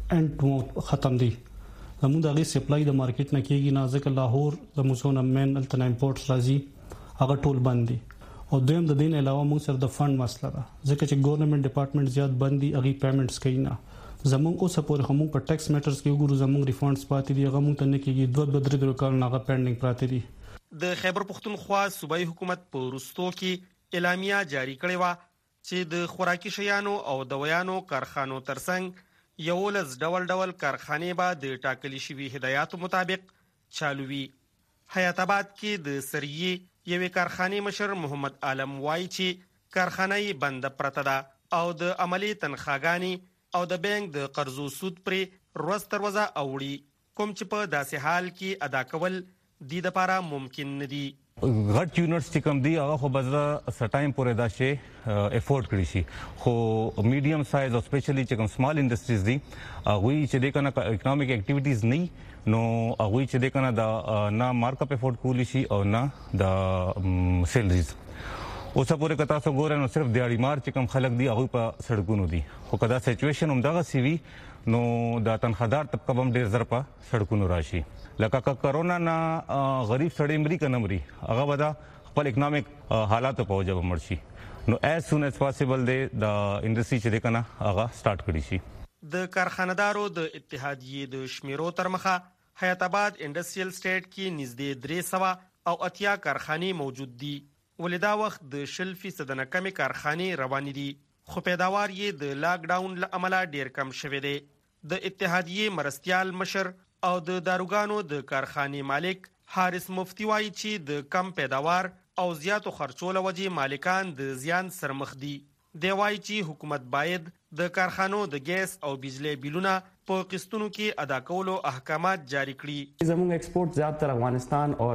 اند ختم دي. زموږ د غي سپلای د مارکیټ نه کېږي نه ځکه لاهور زموږ سره مین التنا امپورټس راځي هغه ټول بند دي. او دویم د دین علاوه موږ سره د فند مسله ده ځکه چې ګورنمنت ډپارټمنټ زیات بند دي هغه پیمنټس کوي نه. زمونږ اوسه پورې هم په ټیکس میټرز کې وګورو زمونږ ریفاندز پاتې دي هغه مونږ ته نه کېږي 2-3 کال نه پینډینګ پراته دي. د خیبر پختونخوا صوبایي حکومت په روستو کې اعلامیه جاری کړې و چې د خوراکي شیانو او دوايانو کارخانو ترڅنګ یو لز ډول کارخانې به د ټاکلي شوی هدایاتو مطابق چالووي. حیات آباد کې د سریي یوې کارخانې مشر محمد عالم وایي چې کارخانه یې بند پرته ده او د عملی تنخواګانی او د بانک د قرضو سود پرې روز تر ورځ اوړي کوم چې په داسې حال کې ادا کول د لپاره ممکن نه دي. غټ یونیورسيټي کوم دی هغه خو بزره سټایم پورې دا شي افورد کړی شي خو میډیم سایز او سپیشلی چې کوم سمال انډستریز دي هغه چې د کنه اکونومیک اکټیویټیز نه نو هغه چې د کنه دا نه مارک اپ افورد کولی شي او نه د سیلریز اوسه پورې کتا سو ګور نو صرف دیاړي مار چې کوم خلک دی هغه په سړکونو دي خو کدا سچويشن هم دغه سی وی نو د تنخوادار طبقه هم ډیر زر په سړکونو راشي لکه کرونا نه غریب سړی مری کنمري هغه ودا خپل اکونومیک حالات په وجه مرشي نو as soon as possible د انډستری چې کنه هغه سٹارټ کړی شي. د کارخانه‌دارو د اتحادیې د شمیرو تر مخه حیات آباد انډستریل سټیټ کې نږدې 300 او اتیا کارخانې موجود دي. ولدا وخت د 0% نه کمی کارخانې روانې دي خو پیداوار یې د لاک ډاون له امله ډیر کم شوی دی. د اتحادیې مرستيال مشر او د داروګانو د کارخانې مالک حارث مفتی وایي چې د کم پیداوار او زیاتو خرچو لوجې مالکان د زیان سره مخ دي. دی وایي چې حکومت باید د کارخانو د ګیس او بجلی بیلونه په قسطونو کې ادا کولو احکامات جاری کړي. زموږ ایکسپورټ زیاتره افغانستان او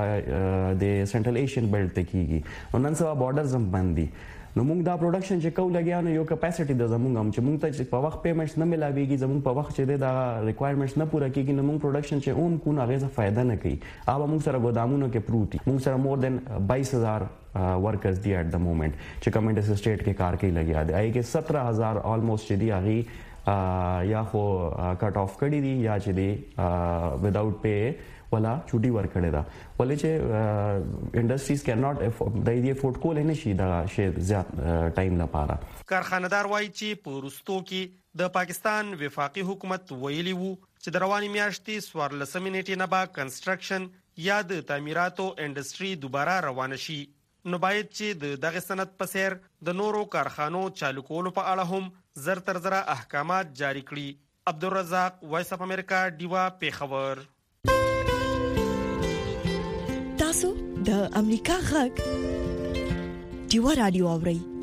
د سنټرل ایشین بیلټ ته کیږي نن سبا بارډرز هم بند دي نو موږ دا پروډکشن چې کوو لګیا نو یو کیپاسټي د زموږ هم چې موږ ته په وخت پیمنټس نه ملاويږي زموږ په وخت چې دا ریکوایرمنټس نه پوره کیږي نو موږ پروډکشن چې اون کو نه غوښه فائدہ نه کوي. اوبه موږ سره ګودامونو کې پروتي موږ سره مور دین 22000 ورکرز دی ایٹ د مومنت چې کمنډس سټیټ کې کار کوي لګیا دی اې کې 17000 آلموست چې دی هغه یا خو کټ اف کړی دي یا چې دی وداوت پی ولا چوټي ور کړی دا ولې چې انډستریز کین ناٹ د دې افورد کول نه شي دا شی زیات ټایم لپاره. کارخانه‌دار وایي چې په وروستو کې د پاکستان وفاقي حکومت ویلي وو چې د رواني میاشتې 14 نیټې نه به کنسټرکشن یا د تعمیراتو انډستری دوباره روان شي. نو باید چې د دغه سند په سیر د نورو کارخانو چالو کولو په اړه هم زر تر زر احکامات جاری کړي. عبدالرزاق، وایس اف امریکا، ډیوا، پیښور. تاسو د امریکا غږ ډیوا رادیو اورئ.